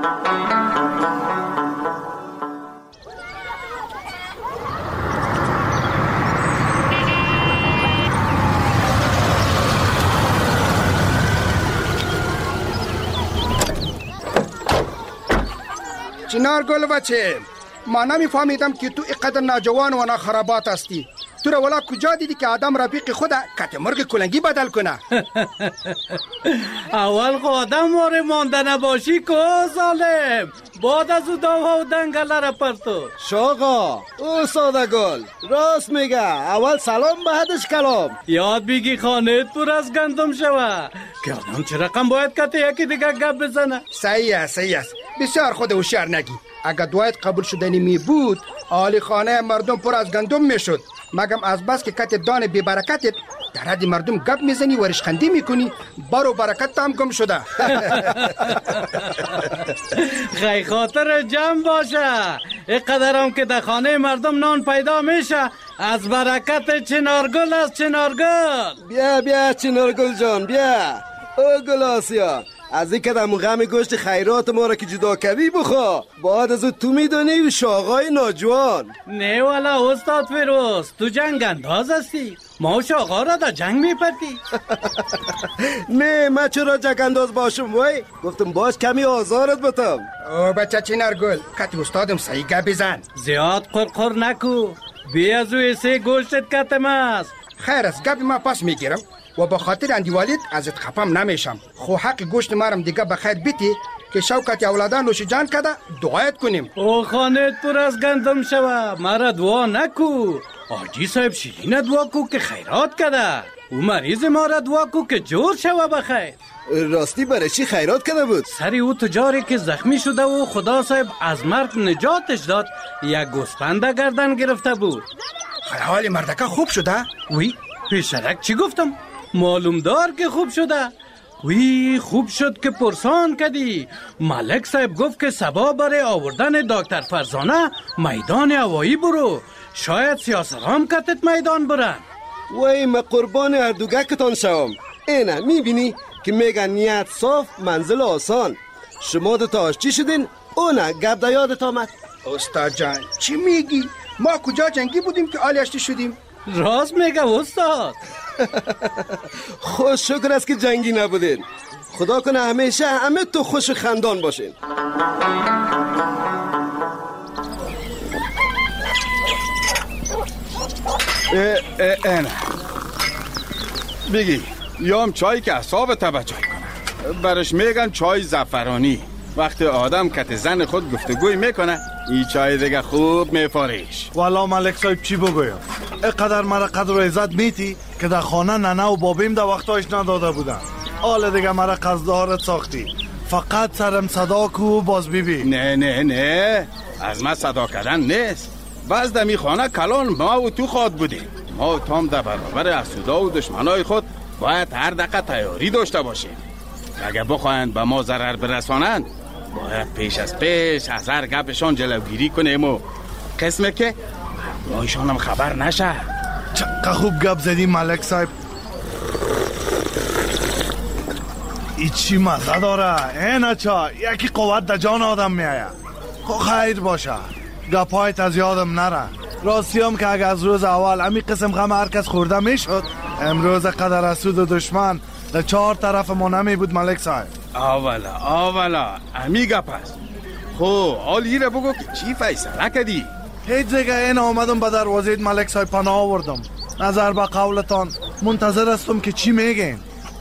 چنار گل بچه، ما نمیفهمیدم که تو اینقدر ناجوان و ناخرابات هستی. تو را ولا کجا دیدی که آدم رفیق خود کت مرغ کلنگی بدل کنه؟
اول خود آدم ماره مانده نباشی که ظالم، بعد از او داوها و دنگله را پرتو.
شاقا او ساده گل راست میگه، اول سلام بعدش کلام.
یاد بگی خانه پر از گندم شوه که آدم چه رقم باید کت یکی دیگه گپ بزنه.
صحیح است، صحیح است، بسیار خود هوشیار نگی. اگر دعایت قبول شدنی می بود آلی خانه مردم پر از گندم میشد، مگم از بس که کت دان بی برکتت در حد مردم گپ میزنی و رشخندی میکنی، برو برکت هم گم شده.
خیلی خاطر جمع باشه، اینقدر هم که در خانه مردم نان پیدا میشه از برکت چنارگل از چنارگل.
بیا بیا چنارگل جان بیا. او گل آسیا، از این کدام غم گوشت خیرات ما را که جدا کردی بخوا، بعد از تو میدانی و شاقای ناجوان.
نه والا استاد فیروز، تو جنگ انداز هستی، ما شاقا را در جنگ میپتی.
نه من چرا جنگ انداز باشم وای، گفتم باش کمی آزارت بتم.
او بچه چنارگل، کت استادم صحیح گپ بزن،
زیاد قرقر نکو، بی از او ایسه گوشتت کتم است.
خیر از گپ ما پس میگیرم و با خاطر اندیوالیت ازت خفم نمیشم. خو حق گوشت مارم دیگه بخیر بیتی که شوکت اولادان نوش جان کده دعایت کنیم.
او خانه پر از گندم شوه، مرا دعا نکو. آجی صاحب شیرین دعا کو که خیرات کده، او مریض ما را دعا کو که جور شوه بخیر.
راستی برای چی خیرات کده بود؟
سری او تجاری که زخمی شده و خدا صاحب از مرد نجاتش داد، یک گوسفند گردن گرفته بود.
حال مردکه خوب شده؟
وی پیشرک چی گفتم؟ معلوم دار که خوب شده. وی خوب شد که پرسان کدی. ملک صاحب گفت که سبا برای آوردن دکتر فرزانه میدان هوایی برو، شاید سیاسرام کتت میدان برن.
وی ما قربان اردوگکتان شوم. اینه میبینی که میگن نیت صاف منزل آسان. شما دو تاش چی شدین؟ اونه گرد یادت آمد.
استاد جان چی میگی؟ ما کجا جنگی بودیم که آلیشتی شدیم؟
راست میگه استاد.
خوش شکر است که جنگی نبودین. خدا کنه همیشه همه تو خوش خندان باشین.
اینه بگی یام چای که اصاب توجه کنه، برش میگن چای زعفرانی. وقتی آدم کت زن خود گفتگوی میکنه این چای دیگه خوب میفاریش.
والا ملک صاحب چی بگویم، اینقدر مرا قدر و عزت میتی که در خانه ننه و بابیم در وقتایش نداده بودن. حالا دیگه مرا قصدارت ساختی، فقط سرم صدا کو باز بیبی.
نه نه نه از ما صدا کردن نیست. باز دمی خانه کلان ما و تو خواد بودیم. ما و تام در برابر افسودا و دشمنای خود باید هر دقیقه تیاری داشته باشیم. اگه بخواهند به ما ضرر برسانند باید پیش از پیش از هر گپشان جلوگیری کنیم و قسمه که رایشان هم خبر نشه.
چقدر خوب گپ زدی ملک صاحب. ای چی مزه داره اینه چا، یکی قوت در جان آدم میایه. خو خیر باشه گپایت از یادم نره. راستی هم که اگه از روز اول امی قسم غم هر کس خورده میشد، امروز قدر اسود و دشمن در چهار طرف ما نمی بود ملک صاحب.
آولا آولا امی گپ است. خو حالی را بگو که چی فیصله کردی؟
هیچ دیگه این آمدم به دروازه ملک صاحب پناه آوردم. نظر به قولتان منتظر هستم که چی میگین.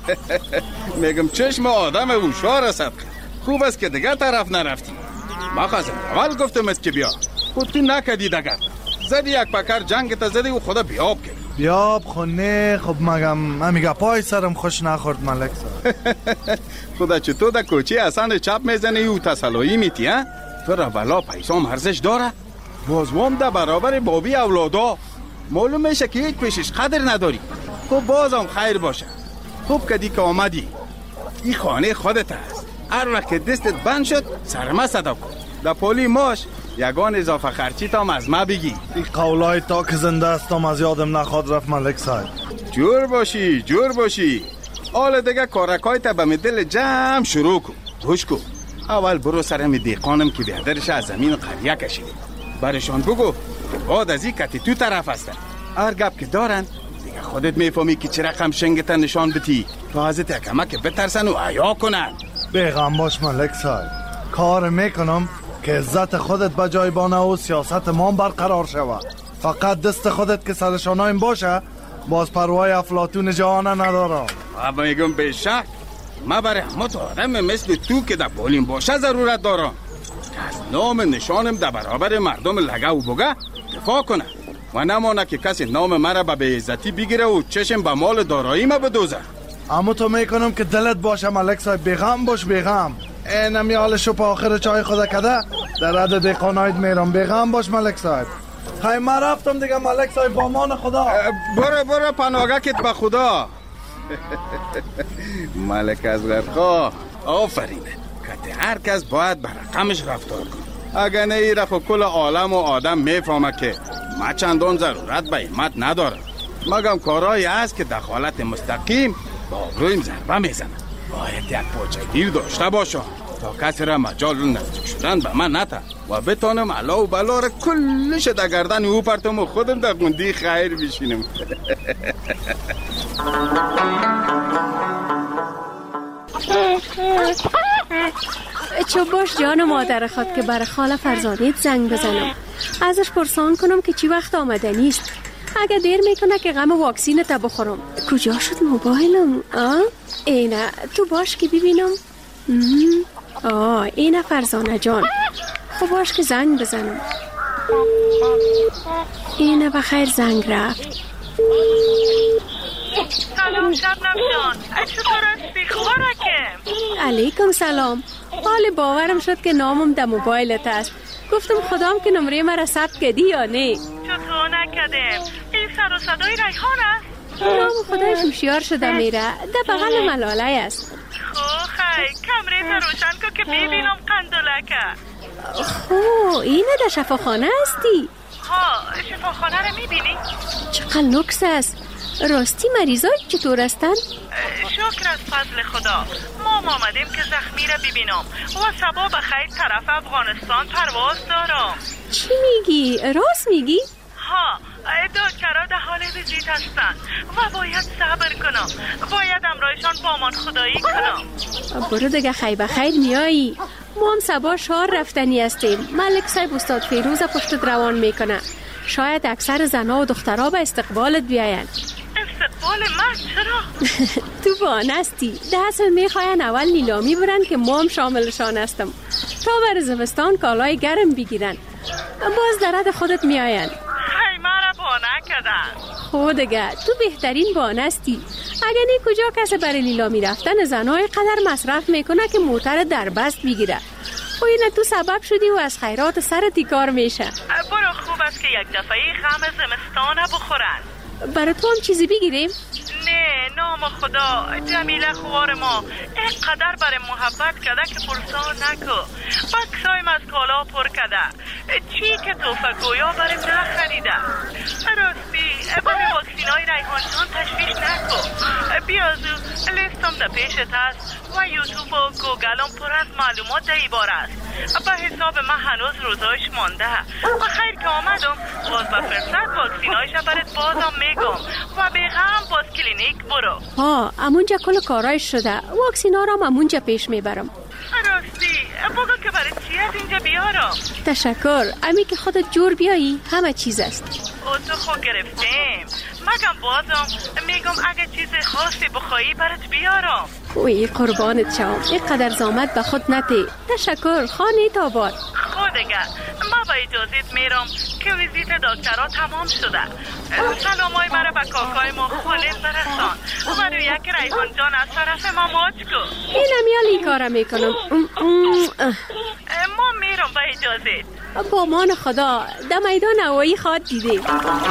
میگم چشم آدم هوشیار است. خوب است که دیگه طرف نرفتی. ما خواستم اول گفتمت که بیا، خودتی نکدی دگر زدی یک پکر جنگ تا زدی و خدا بیاب کرد.
بیاب خونه خب مگم همیگه پای سرم خوش نخورد ملک صاحب.
خدا چطور در کوچه اصلا چپ میزنی و تسلایی میتی ها؟ تو را بلا پیسام ارزش داره؟ بازوام در برابر بابی اولادا معلوم میشه که هیچ پیشش قدر نداری. خب بازم خیر باشه. خوب کدی که آمدی. این خانه خودت است. هر وقت دستت بند شد سرما صدا کن. در پولی ماش یگان اضافه خرچی تام از ما بگی.
این قولای تا که زنده استم از یادم نخواد رفت ملک صاحب.
جور باشی جور باشی. حالا دیگه کارکای تا به دل جمع شروع کن. گوش کن. اول برو سرم دیقانم که بیادرش از زمین قریه کشیده برشان بگو بعد از این کتی تو طرف هستن. هر گپ که دارن دیگه خودت میفهمی که چه رقم شنگتا نشان بتی تا حضرت حکمه که بترسن و عیا کنن.
بیغم باش ملک صاحب، کار میکنم که عزت خودت به جای بانه و سیاست ما برقرار شود. فقط دست خودت که سرشانایم باشه باز پروای افلاطون جهانه ندارم.
اما میگم به شک ما برای همه تو آدم مثل تو که در پولیم باشه ضرورت دارم که از نام نشانم در برابر مردم لگه و بگه دفاع کنه و نمانه که کسی نام مرا به بیعزتی بگیره و چشم به مال دارایی ما بدوزه.
اما تو میکنم که دلت باشه ملک صاحب، بیغم باش بیغم. اینم یال شب آخر چای خدا کده در عدد دیقانایت میرم. بیغم باش ملک صاحب. خیلی من رفتم دیگه ملک صاحب با امان خدا.
برو برو پناهگه کت به خدا. ملک از غرخا آفرینه که هر کس باید به رقمش رفتار کنه. اگر نه ای رفت کل عالم و آدم میفهمه که ما چندان ضرورت به ایمت ندارم. مگم کارهایی هست که دخالت مستقیم با آبرویم ضربه میزنه. باید یک پاچه گیر داشته باشم تا کسی را مجال نزدیک شدن به من نته و بتانم علا و بلا را کلش در گردن او پرتم و خودم در گوندی خیر بشینم.
چو باش جان مادر خود که برای خاله فرزانیت زنگ بزنم ازش پرسان کنم که چی وقت آمدنی است. اگه دیر میکنه که غم واکسین تا بخورم. کجا شد موبایلم؟ آه اینه تو باش که ببینم. آه اینه فرزانه جان. خب باش که زنگ بزنم. اینه بخیر زنگ رفت.
سلام شبنم جان، چطور هستی؟ خوبه؟
علیکم سلام. حال باورم شد که نامم در موبایلت است. گفتم خدام که نمره مرا ثبت کردی یا نه.
چطور نکردم؟ این سر و صدای ریحان است؟
نام خدایش هوشیار شده میره. در بغل ملاله است.
خو خی کمره تا روشن کن که ببینم قندلکه.
خو اینه در شفاخانه هستی؟
ها شفاخانه رو میبینی؟
چقدر لوکس است. راستی مریضای چطور هستن؟
شکر از فضل خدا. ما آمدیم که زخمی را ببینم و صبا بخیر طرف افغانستان پرواز دارم.
چی میگی؟ راست میگی؟
ها دکترها در حال ویزیت هستن و باید صبر کنم. باید امرایشان با من خدایی کنم.
برو دیگه خیر بخیر میایی. ما هم صبا شهر رفتنی هستیم. ملک صاحب استاد فیروز پشت روان میکنه. شاید اکثر زنها و دخترها به استقبالت بیاین.
استقبال من چرا؟
تو بانستی. ده اصل میخواین اول نیلامی برن که ما هم شاملشان هستم تا بر زمستان کالای گرم بگیرن. باز درد خودت میاین.
هی مرا بانه کردن.
خودگه تو بهترین بانستی. اگه نی کجا کسی برای نیلامی رفتن زنهای قدر مصرف میکنه که موتر در بست بگیره. و اینه تو سبب شدی و از خیرات سر تیکار میشه.
برو خوب است که یک دفعه غم زمستانه بخورن.
برای تو هم چیزی بگیریم؟
نه نام خدا. جمیله خوار ما اینقدر برای محبت کرده که پرسان نکو. بکسایم از کالا پر کرده. چی که توفه گویا برای نخریده. راستی برای واکسینای ریحان جان تشویش نکو. بیازو لیستم در پیشت هست و یوتیوب و گوگلم پر از معلومات در ای باره است. به حساب من هنوز روزایش مانده و خیر که آمدم باز به فرصت واکسینایش برات بازم میگم و به غم باز کلینیک برو.
ها امونجا کل کارایش شده. واکسینا را امونجا پیش میبرم.
راستی بگو که برای چی از اینجا بیارم؟
تشکر. امی که خودت جور بیایی همه چیز است.
او تو خود گرفتیم. مگم بازم میگم اگه چیز خاصی بخوایی برات بیارم.
وی قربانت شام. اینقدر زامت به خود نتی. تشکر. خانه تاباد.
خودگه ما با اجازت میرم که ویزیت دکترها تمام شده. سلامای مرا به کاکای ما خالص برسان و رو یک ریحان جان از طرف ما ماچ کن.
اینم یالی کارم میکنم.
ما میرم با اجازت.
با مان خدا. در میدان هوایی خواد دیده.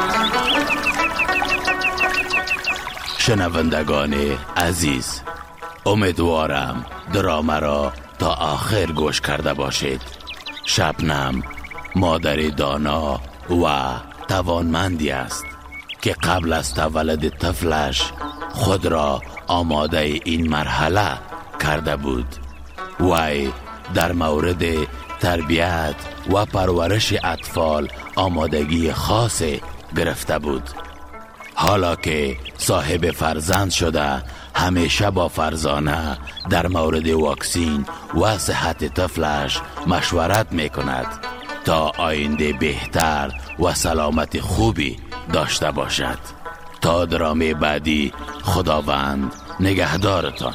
شنوندگان عزیز، امیدوارم درامه را تا آخر گوش کرده باشید. شبنم مادر دانا و توانمندی است که قبل از تولد طفلش خود را آماده این مرحله کرده بود. وی در مورد تربیت و پرورش اطفال آمادگی خاص گرفته بود. حالا که صاحب فرزند شده همیشه با فرزانه در مورد واکسین و صحت طفلش مشورت می کند تا آینده بهتر و سلامت خوبی داشته باشد. تا درامه بعدی خداوند نگهدارتان.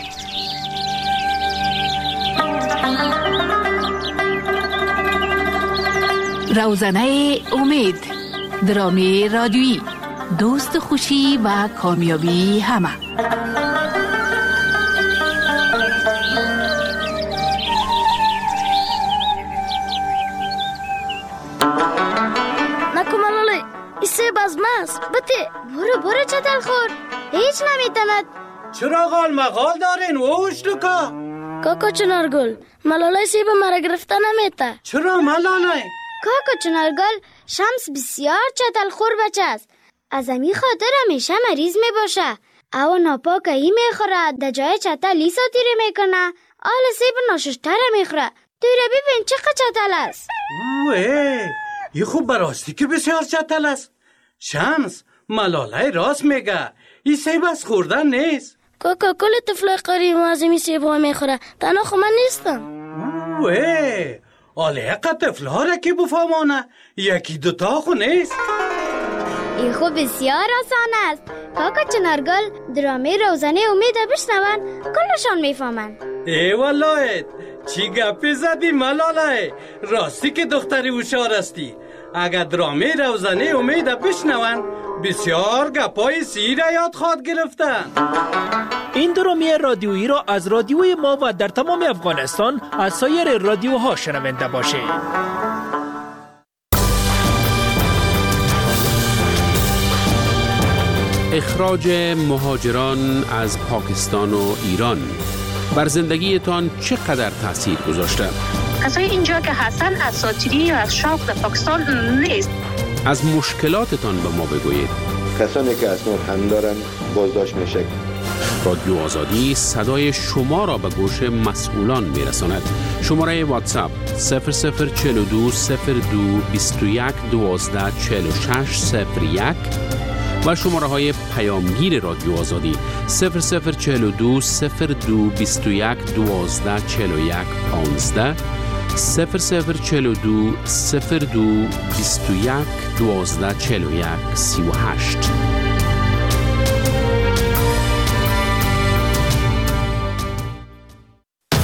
روزنه امید، درامه رادیویی، دوست خوشی و کامیابی همه.
نکو ملاله ایسه بازماست. بته برو برو چتل خور. هیچ نمیتند.
چرا غال مغال دارین ووش لکا؟
کاکا چنارگل ملاله سیب مرا گرفته نمیته.
چرا ملاله؟
کاکا چنارگل شمس بسیار چتل خور بچه است. از امی خاطر همیشه مریض می باشه. او ناپاکه ای می خوره. در جای چتل لیسا تیره می کنه. آل سیب ناششتره می خوره. توی ببین چقدر چتل است.
اوه ای خوب براستی که بسیار چتل است. شمس ملاله راست میگه. این سیب از خوردن نیست.
کاکا کل طفل قریب از امی سیب ها می خوره. تنها خو من نیستم.
اوه آله اقا طفل ها را که بفهمانه. یکی دوتا خو نیست.
این خوب بسیار آسان است. کاکا چنارگل درامه روزنه امید بشنون کلشان میفهمن.
ای والله چی گپی زدی ملاله. راستی که دختری هوشیار استی. اگر درامه روزنه امید بشنون بسیار گپای سیر یاد خواد گرفتن.
این درامه رادیویی را از رادیوی ما و در تمام افغانستان از سایر رادیوها شنونده باشید.
اخراج مهاجران از پاکستان و ایران بر زندگیتان چقدر تاثیر گذاشته؟
کسای اینجا که هستن اساطیری یا از شوق در پاکستان نیست.
از مشکلاتتان به ما بگویید.
کسانی که اسناد هم دارن بازداشت میشه.
رادیو آزادی صدای شما را به گوش مسئولان میرساند. شماره واتساپ صفر صفر چهل و دو صفر دو بیست و یک دوازده چهل و شش صفر یک و شماره های پیامگیر رادیو آزادی صفر صفر چهل و دو صفر دو بیست و یک دوازده چهل و یک پانزده صفر صفر چهل و دو صفر دو بیست و یک دوازده چهل و یک سی و هشت.